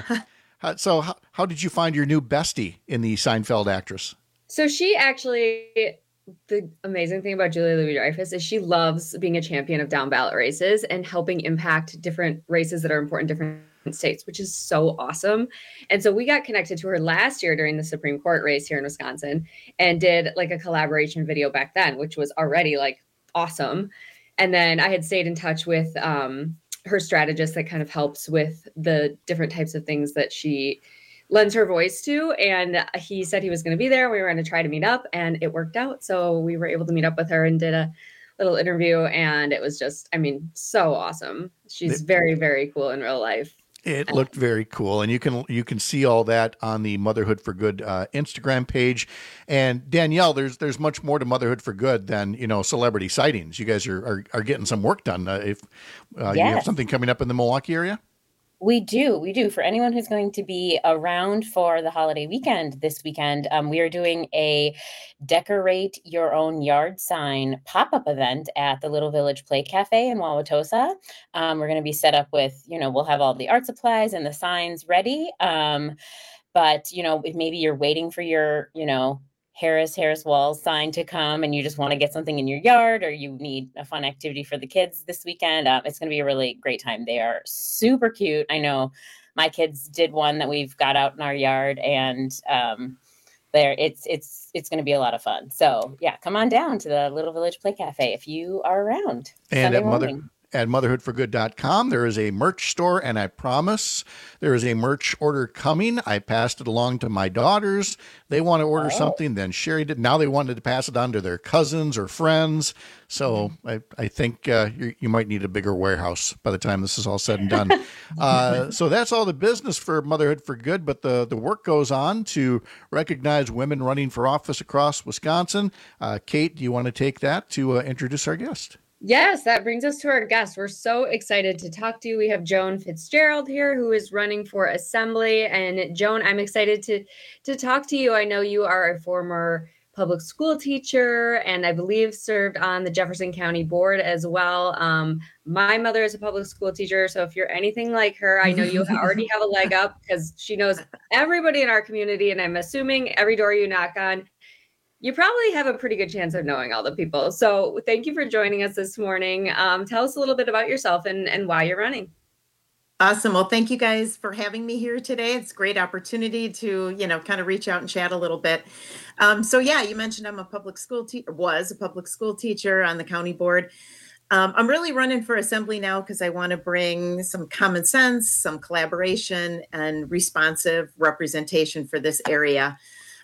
so how, how did you find your new bestie in the Seinfeld actress? So she actually... The amazing thing about Julia Louis-Dreyfus is she loves being a champion of down ballot races and helping impact different races that are important in different states, which is so awesome. And so we got connected to her last year during the Supreme Court race here in Wisconsin and did like a collaboration video back then, which was already like awesome. And then I had stayed in touch with um, her strategist that kind of helps with the different types of things that she lends her voice to. And he said he was going to be there. We were going to try to meet up, and it worked out. So we were able to meet up with her and did a little interview. And it was just, I mean, so awesome. She's very, very cool in real life. It looked very cool. And you can, you can see all that on the Motherhood for Good uh, Instagram page. And Danielle, there's, there's much more to Motherhood for Good than, you know, celebrity sightings. You guys are, are, are getting some work done. Uh, if uh, yes. you have something coming up in the Milwaukee area? We do. We do. For anyone who's going to be around for the holiday weekend this weekend, um, we are doing a Decorate Your Own Yard sign pop-up event at the Little Village Play Cafe in Wauwatosa. Um, we're going to be set up with, you know, we'll have all the art supplies and the signs ready. Um, but, you know, if maybe you're waiting for your, you know, Harris, Harris Walls sign to come and you just want to get something in your yard, or you need a fun activity for the kids this weekend, um, it's going to be a really great time. They are super cute. I know my kids did one that we've got out in our yard, and um, there it's it's it's going to be a lot of fun. So yeah, come on down to the Little Village Play Cafe if you are around. And Sunday at Mother. morning. At motherhood for good dot com, there is a merch store, and I promise there is a merch order coming. I passed it along to my daughters. They want to order Oh. something, then Sherry did. Now they wanted to pass it on to their cousins or friends. So I, I think uh, you, you might need a bigger warehouse by the time this is all said and done. uh, so that's all the business for Motherhood for Good, but the, the work goes on to recognize women running for office across Wisconsin. Uh, Kate, do you want to take that to uh, introduce our guest? Yes, that brings us to our guest. We're so excited to talk to you. We have Joan Fitzgerald here, who is running for Assembly. And Joan, I'm excited to to talk to you. I know you are a former public school teacher, and I believe served on the Jefferson County Board as well. Um, my mother is a public school teacher, so if you're anything like her, I know you already have a leg up because she knows everybody in our community, and I'm assuming every door you knock on, you probably have a pretty good chance of knowing all the people. So thank you for joining us this morning. Um, tell us a little bit about yourself and, and why you're running. Awesome. Well, thank you guys for having me here today. It's a great opportunity to, you know, kind of reach out and chat a little bit. Um, so yeah, you mentioned I'm a public school teacher, was a public school teacher on the county board. Um, I'm really running for Assembly now because I want to bring some common sense, some collaboration, and responsive representation for this area.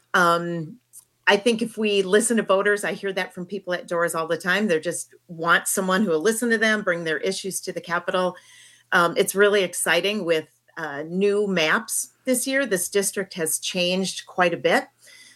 Um, I think if we listen to voters, I hear that from people at doors all the time. They just want someone who will listen to them, bring their issues to the Capitol. Um, it's really exciting with uh, new maps this year. This district has changed quite a bit.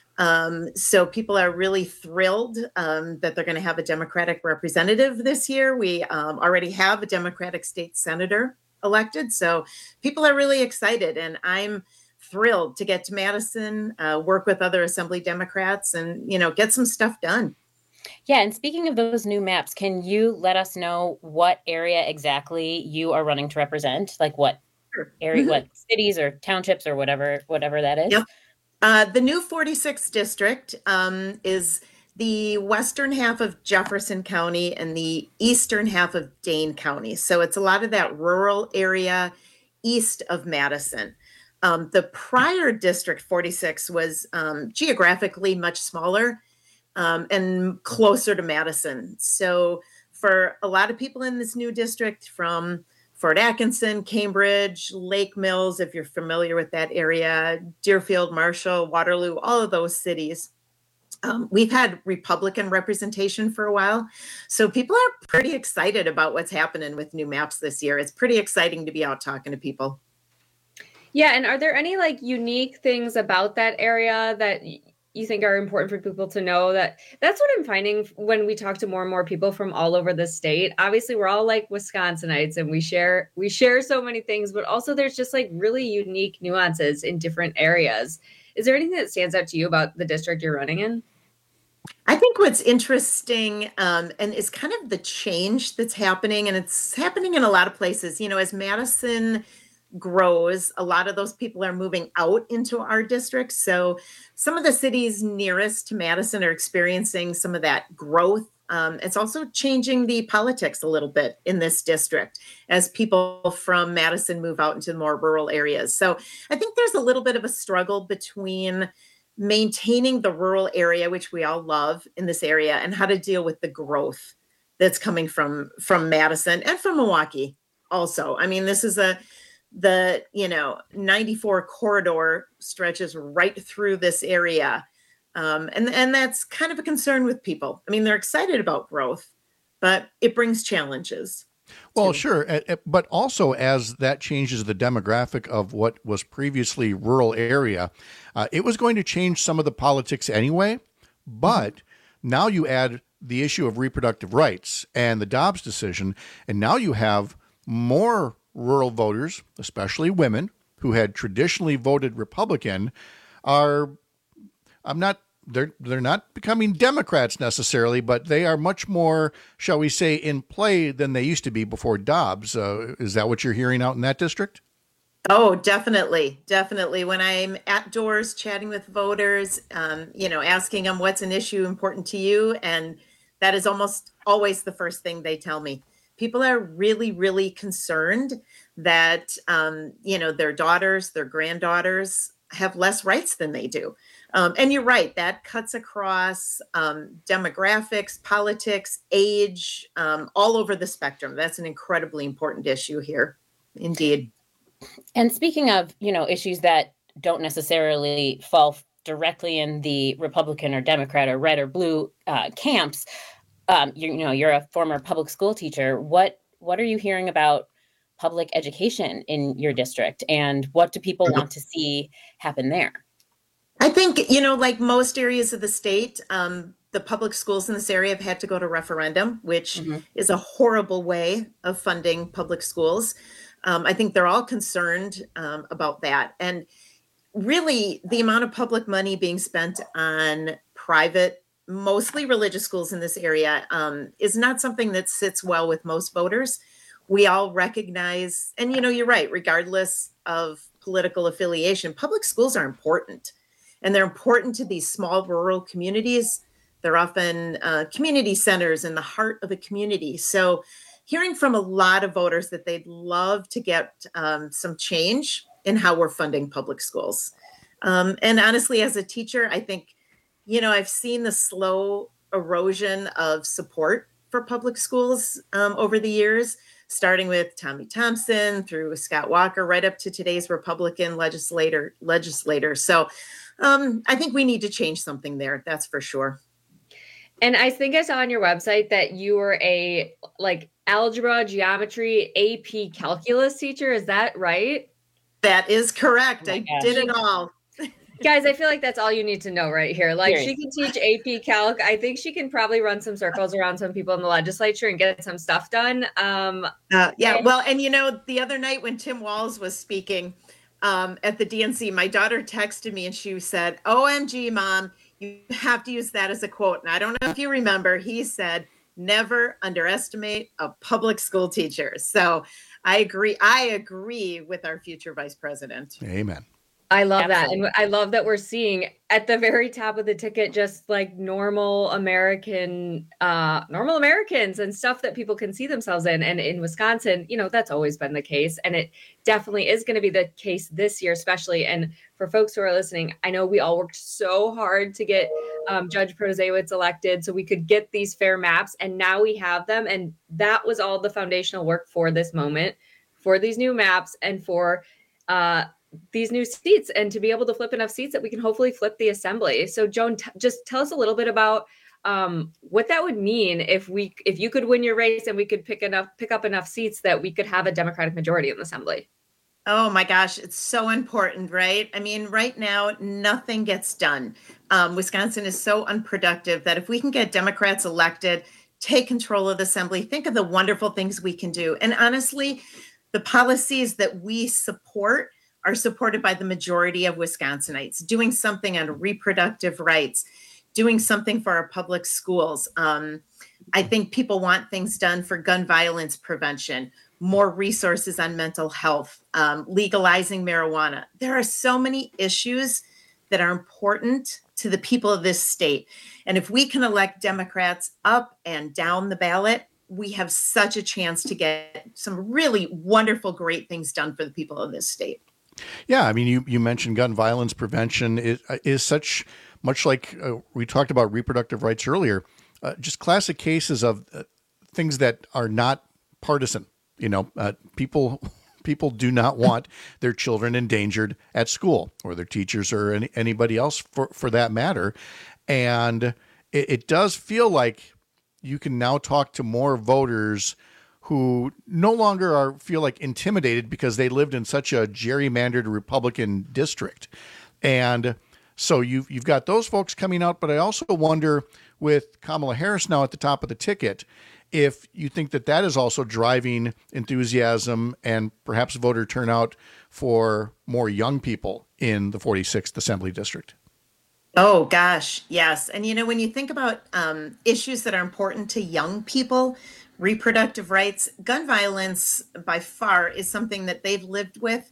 Um, so people are really thrilled um, that they're going to have a Democratic representative this year. We um, already have a Democratic state senator elected. So people are really excited, and I'm thrilled to get to Madison, uh, work with other Assembly Democrats, and, you know, get some stuff done. Yeah, and speaking of those new maps, can you let us know what area exactly you are running to represent? Like what area, Mhm. what cities or townships or whatever, whatever that is? Yep. Uh, the new forty-sixth district um, is the western half of Jefferson County and the eastern half of Dane County. So it's a lot of that rural area east of Madison. Um, the prior District forty-six was um, geographically much smaller um, and closer to Madison. So for a lot of people in this new district from Fort Atkinson, Cambridge, Lake Mills, if you're familiar with that area, Deerfield, Marshall, Waterloo, all of those cities, Um, we've had Republican representation for a while. So people are pretty excited about what's happening with new maps this year. It's pretty exciting to be out talking to people. Yeah. And are there any like unique things about that area that y- you think are important for people to know? That that's what I'm finding when we talk to more and more people from all over the state. Obviously, we're all like Wisconsinites and we share we share so many things, but also there's just like really unique nuances in different areas. Is there anything that stands out to you about the district you're running in? I think what's interesting um, and is kind of the change that's happening, and it's happening in a lot of places. You know, as Madison grows, a lot of those people are moving out into our district. So some of the cities nearest to Madison are experiencing some of that growth. Um, it's also changing the politics a little bit in this district as people from Madison move out into more rural areas. So I think there's a little bit of a struggle between maintaining the rural area, which we all love in this area, and how to deal with the growth that's coming from from Madison and from Milwaukee also. I mean, this is a the, you know, ninety-four corridor stretches right through this area. Um, and, and that's kind of a concern with people. I mean, they're excited about growth, but it brings challenges. Well, sure. uh, uh, But also, as that changes the demographic of what was previously rural area, uh, it was going to change some of the politics anyway. But now you add the issue of reproductive rights and the Dobbs decision, and now you have more rural voters, especially women, who had traditionally voted Republican, are, I'm not, they're they're not becoming Democrats necessarily, but they are much more, shall we say, in play than they used to be before Dobbs. Uh, is that what you're hearing out in that district? Oh, definitely. Definitely. When I'm at doors chatting with voters, um, you know, asking them what's an issue important to you. And that is almost always the first thing they tell me. People are really, really concerned that, um, you know, their daughters, their granddaughters have less rights than they do. Um, and you're right, that cuts across um, demographics, politics, age, um, all over the spectrum. That's an incredibly important issue here. Indeed. And speaking of, you know, issues that don't necessarily fall directly in the Republican or Democrat or red or blue uh, camps, um, you, you know, you're a former public school teacher. What what are you hearing about public education in your district, and what do people want to see happen there? I think, you know, like most areas of the state, um, the public schools in this area have had to go to referendum, which mm-hmm. is a horrible way of funding public schools. Um, I think they're all concerned um, about that. And really, the amount of public money being spent on private, mostly religious schools in this area um, is not something that sits well with most voters. We all recognize, and, you know, you're right, regardless of political affiliation, public schools are important. And they're important to these small rural communities. They're often uh, community centers in the heart of a community. So hearing from a lot of voters that they'd love to get um, some change in how we're funding public schools. Um, and honestly, as a teacher, I think, you know, I've seen the slow erosion of support for public schools um, over the years, starting with Tommy Thompson through Scott Walker, right up to today's Republican legislator legislator. So um, I think we need to change something there. That's for sure. And I think I saw on your website that you were a like algebra, geometry, A P calculus teacher. Is that right? That is correct. Oh I gosh. did it all. Guys, I feel like that's all you need to know right here. Like Seriously. She can teach A P Calc. I think she can probably run some circles around some people in the legislature and get some stuff done. Um, uh, yeah, well, and you know, the other night when Tim Walz was speaking um, at the D N C, my daughter texted me and she said, O M G, Mom, you have to use that as a quote. And I don't know if you remember, he said, never underestimate a public school teacher. So I agree. I agree with our future vice president. Amen. I love Absolutely. that. And I love that we're seeing at the very top of the ticket just like normal American, uh, normal Americans and stuff that people can see themselves in. And in Wisconsin, you know, that's always been the case. And it definitely is going to be the case this year, especially. And for folks who are listening, I know we all worked so hard to get um, Judge Protasiewicz elected so we could get these fair maps. And now we have them. And that was all the foundational work for this moment, for these new maps and for, uh, these new seats, and to be able to flip enough seats that we can hopefully flip the assembly. So Joan, t- just tell us a little bit about um, what that would mean if we, if you could win your race and we could pick enough, pick up enough seats that we could have a Democratic majority in the assembly. Oh my gosh, it's so important, right? I mean, right now, nothing gets done. Um, Wisconsin is so unproductive that if we can get Democrats elected, take control of the assembly, think of the wonderful things we can do. And honestly, the policies that we support are supported by the majority of Wisconsinites, doing something on reproductive rights, doing something for our public schools. Um, I think people want things done for gun violence prevention, more resources on mental health, um, legalizing marijuana. There are so many issues that are important to the people of this state. And if we can elect Democrats up and down the ballot, we have such a chance to get some really wonderful, great things done for the people of this state. Yeah, I mean, you, you mentioned gun violence prevention is, is such much like uh, we talked about reproductive rights earlier, uh, just classic cases of uh, things that are not partisan. You know, uh, people people do not want their children endangered at school or their teachers or any, anybody else for, for that matter. And it, it does feel like you can now talk to more voters who no longer are feel like intimidated because they lived in such a gerrymandered Republican district. And so you've, you've got those folks coming out, but I also wonder with Kamala Harris now at the top of the ticket, if you think that that is also driving enthusiasm and perhaps voter turnout for more young people in the forty-sixth Assembly District. Oh, gosh, yes. And, you know, when you think about um, issues that are important to young people, reproductive rights, gun violence by far is something that they've lived with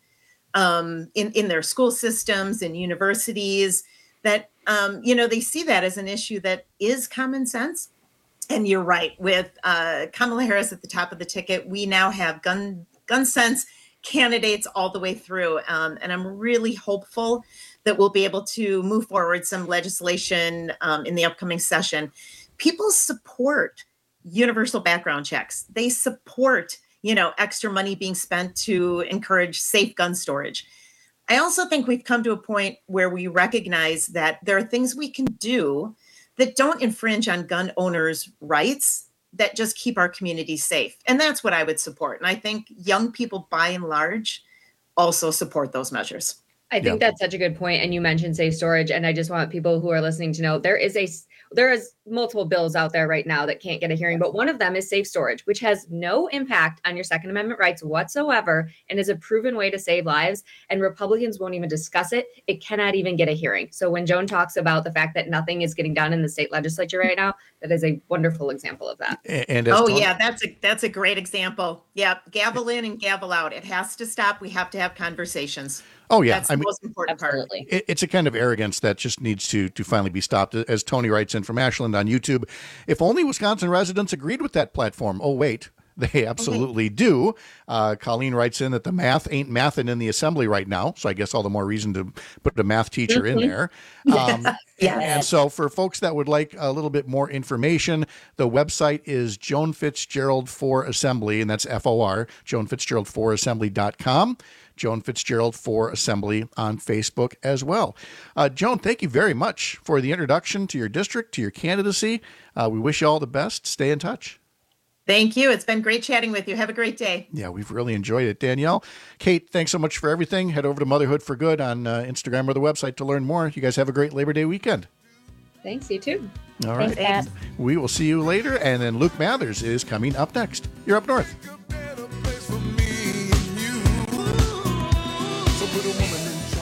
um, in, in their school systems, in universities, that, um, you know, they see that as an issue that is common sense. And you're right, with uh, Kamala Harris at the top of the ticket, we now have gun gun sense candidates all the way through. Um, and I'm really hopeful that we'll be able to move forward some legislation um, in the upcoming session. People support universal background checks. They support, you know, extra money being spent to encourage safe gun storage. I also think we've come to a point where we recognize that there are things we can do that don't infringe on gun owners' rights, that just keep our communities safe. And that's what I would support. And I think young people, by and large, also support those measures. I think Yeah. that's such a good point. And you mentioned safe storage. And I just want people who are listening to know there is a there is multiple bills out there right now that can't get a hearing, but one of them is safe storage, which has no impact on your Second Amendment rights whatsoever and is a proven way to save lives. And Republicans won't even discuss it. It cannot even get a hearing. So when Joan talks about the fact that nothing is getting done in the state legislature right now, that is a wonderful example of that. And, and as Oh, Tony- yeah, that's a that's a great example. Yeah, gavel in and gavel out. It has to stop. We have to have conversations. Oh, yeah. That's I the mean, most important Absolutely. part. it- it's a kind of arrogance that just needs to to finally be stopped. As Tony writes in from Ashland on YouTube, if only Wisconsin residents agreed with that platform. Oh, wait. They absolutely do. Uh, Colleen writes in that the math ain't mathin' in the assembly right now. So I guess all the more reason to put a math teacher in there. Um, Yes. And so for folks that would like a little bit more information, the website is Joan Fitzgerald for Assembly, and that's F O R, joan fitzgerald for assembly dot com. Joan Fitzgerald for Assembly on Facebook as well. Uh, Joan, thank you very much for the introduction to your district, to your candidacy. Uh, we wish you all the best. Stay in touch. Thank you. It's been great chatting with you. Have a great day. Yeah, we've really enjoyed it. Danielle, Kate, thanks so much for everything. Head over to Motherhood for Good on uh, Instagram or the website to learn more. You guys have a great Labor Day weekend. Thanks, you too. All right. Thanks, Pat. We will see you later. And then Luke Mathers is coming up next. You're up north.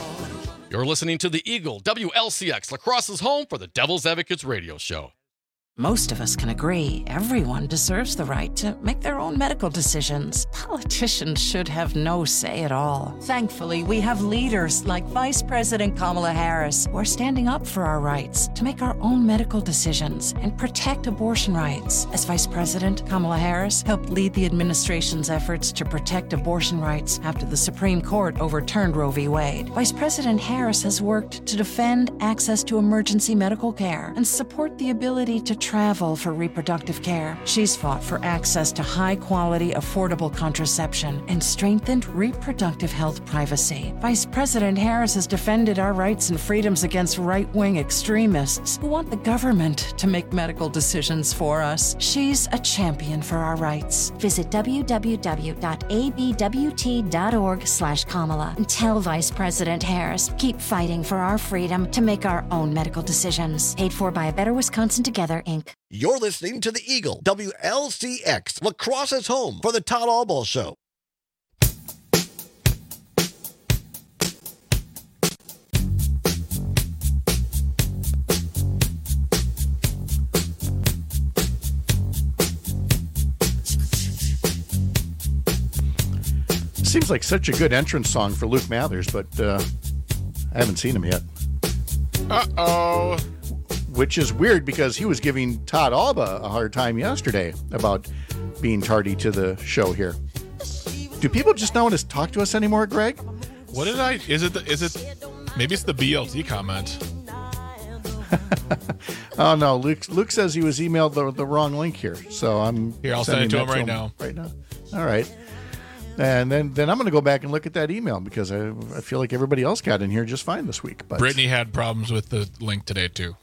You're listening to the Eagle W L C X, La Crosse's home for the Devil's Advocates radio show. Most of us can agree everyone deserves the right to make their own medical decisions. Politicians should have no say at all. Thankfully, we have leaders like Vice President Kamala Harris who are standing up for our rights to make our own medical decisions and protect abortion rights. As Vice President, Kamala Harris helped lead the administration's efforts to protect abortion rights after the Supreme Court overturned Roe v. Wade. Vice President Harris has worked to defend access to emergency medical care and support the ability to travel for reproductive care. She's fought for access to high-quality, affordable contraception and strengthened reproductive health privacy. Vice President Harris has defended our rights and freedoms against right-wing extremists who want the government to make medical decisions for us. She's a champion for our rights. Visit w w w dot a b w t dot org slash Kamala and tell Vice President Harris, keep fighting for our freedom to make our own medical decisions. Paid for by A Better Wisconsin Together, Incorporated. You're listening to the Eagle, W L C X, La Crosse's home for the Todd Albaugh Show. Seems like such a good entrance song for Luke Mathers, but uh, I haven't seen him yet. Uh-oh. Which is weird because he was giving Todd Albaugh a hard time yesterday about being tardy to the show here. Do people just not want to talk to us anymore, Greg? What did I... Is it... The, is it... Maybe it's the B L T comment. Oh, no. Luke Luke says he was emailed the, the wrong link here. So I'm... Here, I'll send it to him right him now. Right now. All right. And then, then I'm going to go back and look at that email because I, I feel like everybody else got in here just fine this week. But Brittany had problems with the link today, too.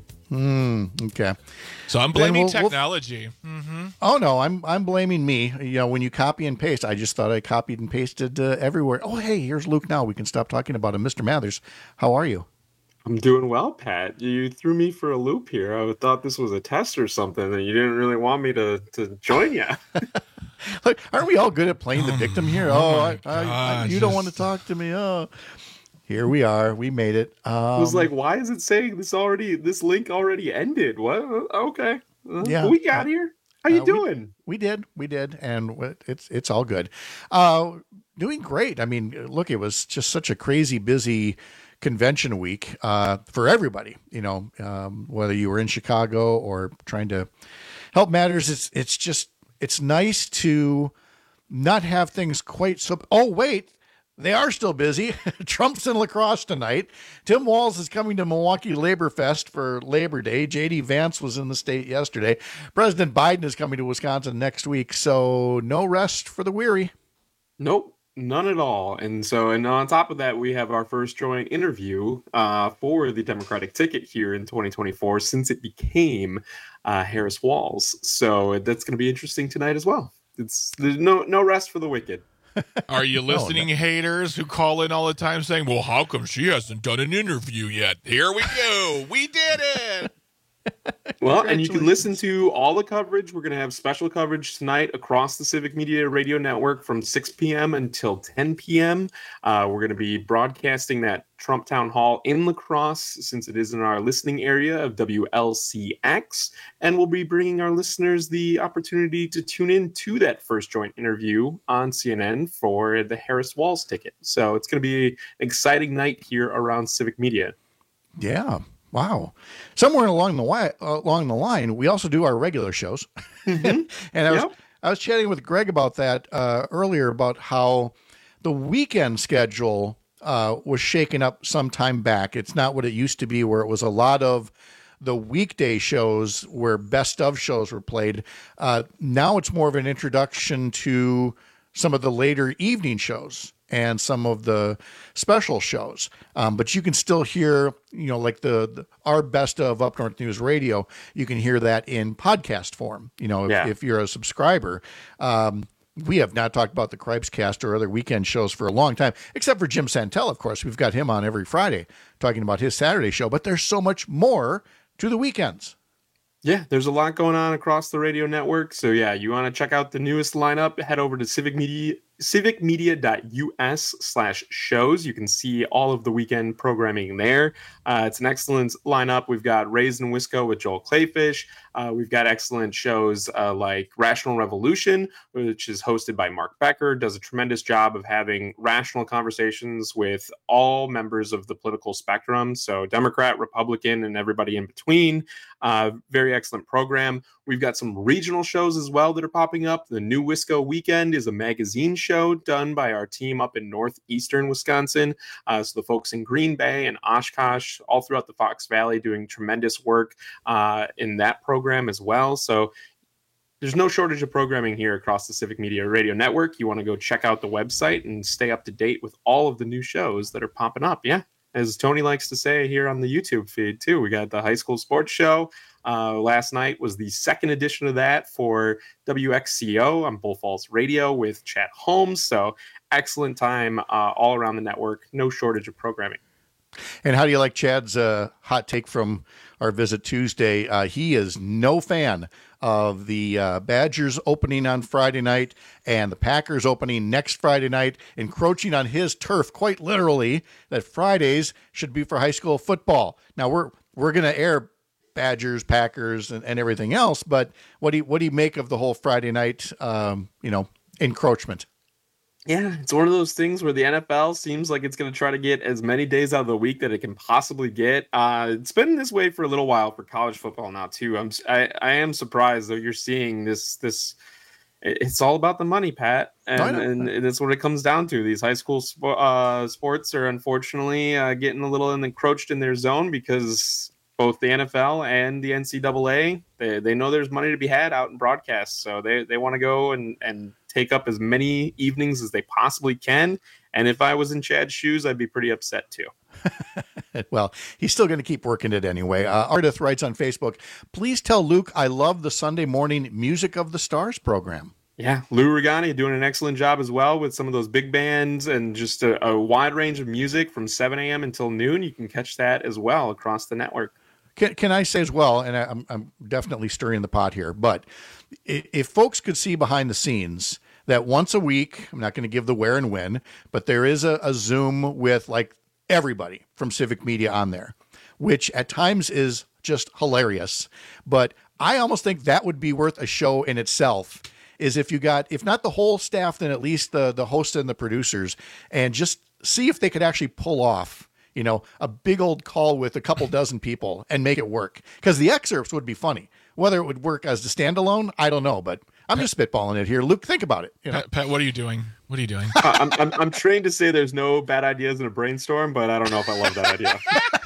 Hmm. Okay. So I'm blaming we'll, technology. We'll, mm-hmm. Oh no, I'm I'm blaming me. You know, when you copy and paste, I just thought I copied and pasted uh, everywhere. Oh, hey, here's Luke now. We can stop talking about him. Mister Mathers, how are you? I'm doing well, Pat. You threw me for a loop here. I thought this was a test or something, and you didn't really want me to, to join you. Look, aren't we all good at playing the victim here? Oh, oh my I, I, I, gosh, you don't just- want to talk to me. Oh, here we are. We made it. Um, I was like, why is it saying this already? This link already ended? What? Okay. Uh, Yeah. We got here. How you Uh, we- doing? We did, we did, and w- it's it's all good. Uh, doing great. I mean, look, it was just such a crazy busy convention week uh, for everybody. You know, um, whether you were in Chicago or trying to help matters, it's it's just it's nice to not have things quite so. Oh wait. They are still busy. Trump's in La Crosse tonight. Tim Walz is coming to Milwaukee Labor Fest for Labor Day. J D Vance was in the state yesterday. President Biden is coming to Wisconsin next week, so no rest for the weary. Nope, none at all. And so, and on top of that, we have our first joint interview uh, for the Democratic ticket here in twenty twenty-four since it became uh, Harris Walz. So that's going to be interesting tonight as well. It's there's no no rest for the wicked. Are you listening, no. haters who call in all the time saying, well, how come she hasn't done an interview yet? Here we go. We did it. Well, and you can listen to all the coverage. We're going to have special coverage tonight across the Civic Media Radio Network from six p.m. until ten p.m. Uh, we're going to be broadcasting that Trump Town Hall in La Crosse, since it is in our listening area of W L C X. And we'll be bringing our listeners the opportunity to tune in to that first joint interview on C N N for the Harris Walz ticket. So it's going to be an exciting night here around Civic Media. Yeah. Wow. Somewhere along the wi- along the line, we also do our regular shows. Mm-hmm. and I was Yep. I was chatting with Greg about that uh, earlier about how the weekend schedule uh, was shaken up some time back. It's not what it used to be, where it was a lot of the weekday shows where best of shows were played. Uh, now it's more of an introduction to some of the later evening shows and some of the special shows. Um, but you can still hear, you know, like the, the our best of Up North News Radio, you can hear that in podcast form, you know, if, Yeah. if you're a subscriber. Um, we have not talked about the Cripes Cast or other weekend shows for a long time, except for Jim Santel, of course. We've got him on every Friday talking about his Saturday show, but there's so much more to the weekends. Yeah, there's a lot going on across the radio network. So yeah, you want to check out the newest lineup, head over to civic media civicmedia.us slash shows. You can see all of the weekend programming there. Uh, it's an excellent lineup. We've got Raised in Wisco with Joel Clayfish. Uh, we've got excellent shows uh, like Rational Revolution, which is hosted by Mark Becker, does a tremendous job of having rational conversations with all members of the political spectrum. So Democrat, Republican, and everybody in between. Uh, very excellent program. We've got some regional shows as well that are popping up. The New Wisco Weekend is a magazine show done by our team up in northeastern Wisconsin. Uh, so the folks in Green Bay and Oshkosh, all throughout the Fox Valley, doing tremendous work uh, in that program as well. So there's no shortage of programming here across the Civic Media Radio Network. You want to go check out the website and stay up to date with all of the new shows that are popping up. Yeah. As Tony likes to say here on the YouTube feed too, we got the high school sports show. Uh, last night was the second edition of that for W X C O on Bull Falls Radio with Chad Holmes. So excellent time uh, all around the network. No shortage of programming. And how do you like Chad's uh, hot take from our visit Tuesday? Uh, he is no fan of the uh, Badgers opening on Friday night and the Packers opening next Friday night, encroaching on his turf, quite literally, that Fridays should be for high school football. Now, we're we're going to air Badgers, Packers, and, and everything else, but what do you, what do you make of the whole Friday night, um, you know, encroachment? Yeah, it's one of those things where the N F L seems like it's going to try to get as many days out of the week that it can possibly get. Uh, it's been this way for a little while for college football now too. I'm I, I am surprised though you're seeing this this. It's all about the money, Pat, and and, and that's what it comes down to. These high school spo- uh, sports are unfortunately uh, getting a little encroached in their zone because both the N F L and the N C double A, they, they know there's money to be had out in broadcasts. So they, they want to go and, and take up as many evenings as they possibly can. And if I was in Chad's shoes, I'd be pretty upset too. Well, he's still going to keep working it anyway. Uh, Ardith writes on Facebook, please tell Luke I love the Sunday morning Music of the Stars program. Yeah, Lou Regani doing an excellent job as well with some of those big bands and just a, a wide range of music from seven a.m. until noon. You can catch that as well across the network. Can, can I say as well, and I'm, I'm definitely stirring the pot here, but if folks could see behind the scenes that once a week, I'm not going to give the where and when, but there is a, a Zoom with like everybody from Civic Media on there, which at times is just hilarious. But I almost think that would be worth a show in itself, is if you got, if not the whole staff, then at least the, the host and the producers, and just see if they could actually pull off, you know, a big old call with a couple dozen people and make it work. Because the excerpts would be funny. Whether it would work as the standalone, I don't know. But I'm just spitballing it here. Luke, think about it. You know? Pat, Pat, what are you doing? What are you doing? uh, I'm, I'm I'm trained to say there's no bad ideas in a brainstorm, but I don't know if I love that idea.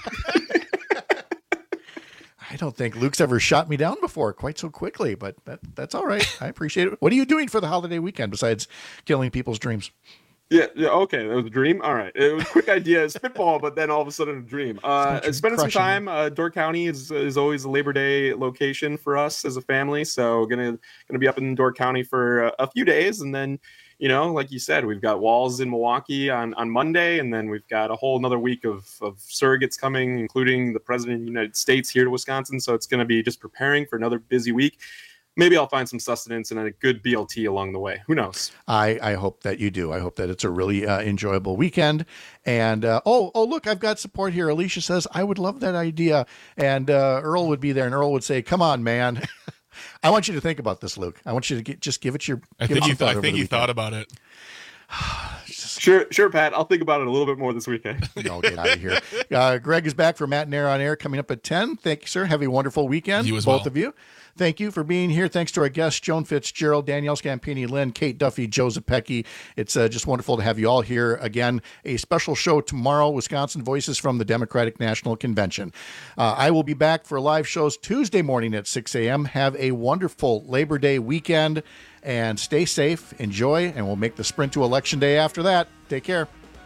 I don't think Luke's ever shot me down before quite so quickly, but that, that's all right. I appreciate it. What are you doing for the holiday weekend besides killing people's dreams? Yeah, yeah, okay, that was a dream. All right, it was a quick idea, spitball, but then all of a sudden a dream. Uh, spending some time. Uh, Door County is is always a Labor Day location for us as a family, so gonna gonna be up in Door County for a, a few days, and then, you know, like you said, we've got Walls in Milwaukee on, on Monday, and then we've got a whole another week of of surrogates coming, including the President of the United States here to Wisconsin. So it's gonna be just preparing for another busy week. Maybe I'll find some sustenance and a good B L T along the way. Who knows? I, I hope that you do. I hope that it's a really uh, enjoyable weekend. And, uh, oh, oh, look, I've got support here. Alicia says, I would love that idea. And uh, Earl would be there, and Earl would say, come on, man. I want you to think about this, Luke. I want you to get, just give it your I think you, th- I think you thought about it. Sure, sure, Pat. I'll think about it a little bit more this weekend. No, get out of here. Uh, Greg is back for Matt and Air on Air coming up at ten. Thank you, sir. Have a wonderful weekend. You as both well. of you. Thank you for being here. Thanks to our guests, Joan Fitzgerald, Danielle Scampini, Lynn, Kate Duffy, Joe Zepecki. It's uh, just wonderful to have you all here again. A special show tomorrow, Wisconsin Voices from the Democratic National Convention. Uh, I will be back for live shows Tuesday morning at six a.m. Have a wonderful Labor Day weekend and stay safe, enjoy, and we'll make the sprint to Election Day after that. Take care.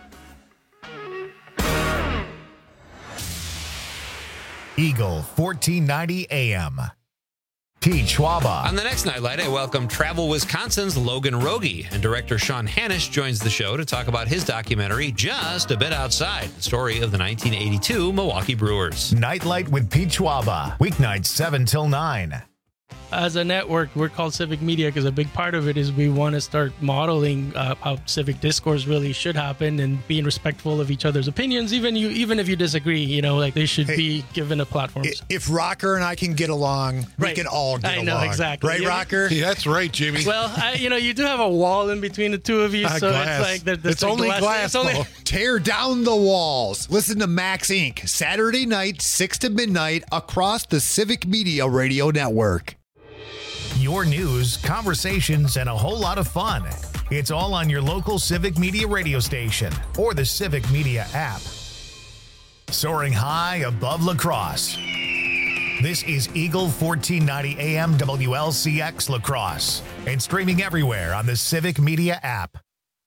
Eagle fourteen ninety A M. Pete Schwaba. On the next Nightlight, I welcome Travel Wisconsin's Logan Rogie, and director Sean Hannish joins the show to talk about his documentary, Just a Bit Outside, the story of the nineteen eighty-two Milwaukee Brewers. Nightlight with Pete Schwaba, weeknights seven till nine. as a network, we're called Civic Media because a big part of it is we want to start modeling uh, how civic discourse really should happen and being respectful of each other's opinions, even you, even if you disagree. You know, like they should hey, be given a platform. If Rocker and I can get along, right. we can all get I along. know exactly, right, yeah. Rocker? Yeah, that's right, Jimmy. Well, I, you know, you do have a wall in between the two of you, uh, so glass. it's like there, there's it's like only glass. glass. It's only- Tear down the walls. Listen to Max Incorporated. Saturday night, six to midnight, across the Civic Media Radio Network. Your news, conversations, and a whole lot of fun. It's all on your local Civic Media radio station or the Civic Media app. Soaring high above La Crosse. This is Eagle fourteen ninety A M W L C X La Crosse and streaming everywhere on the Civic Media app.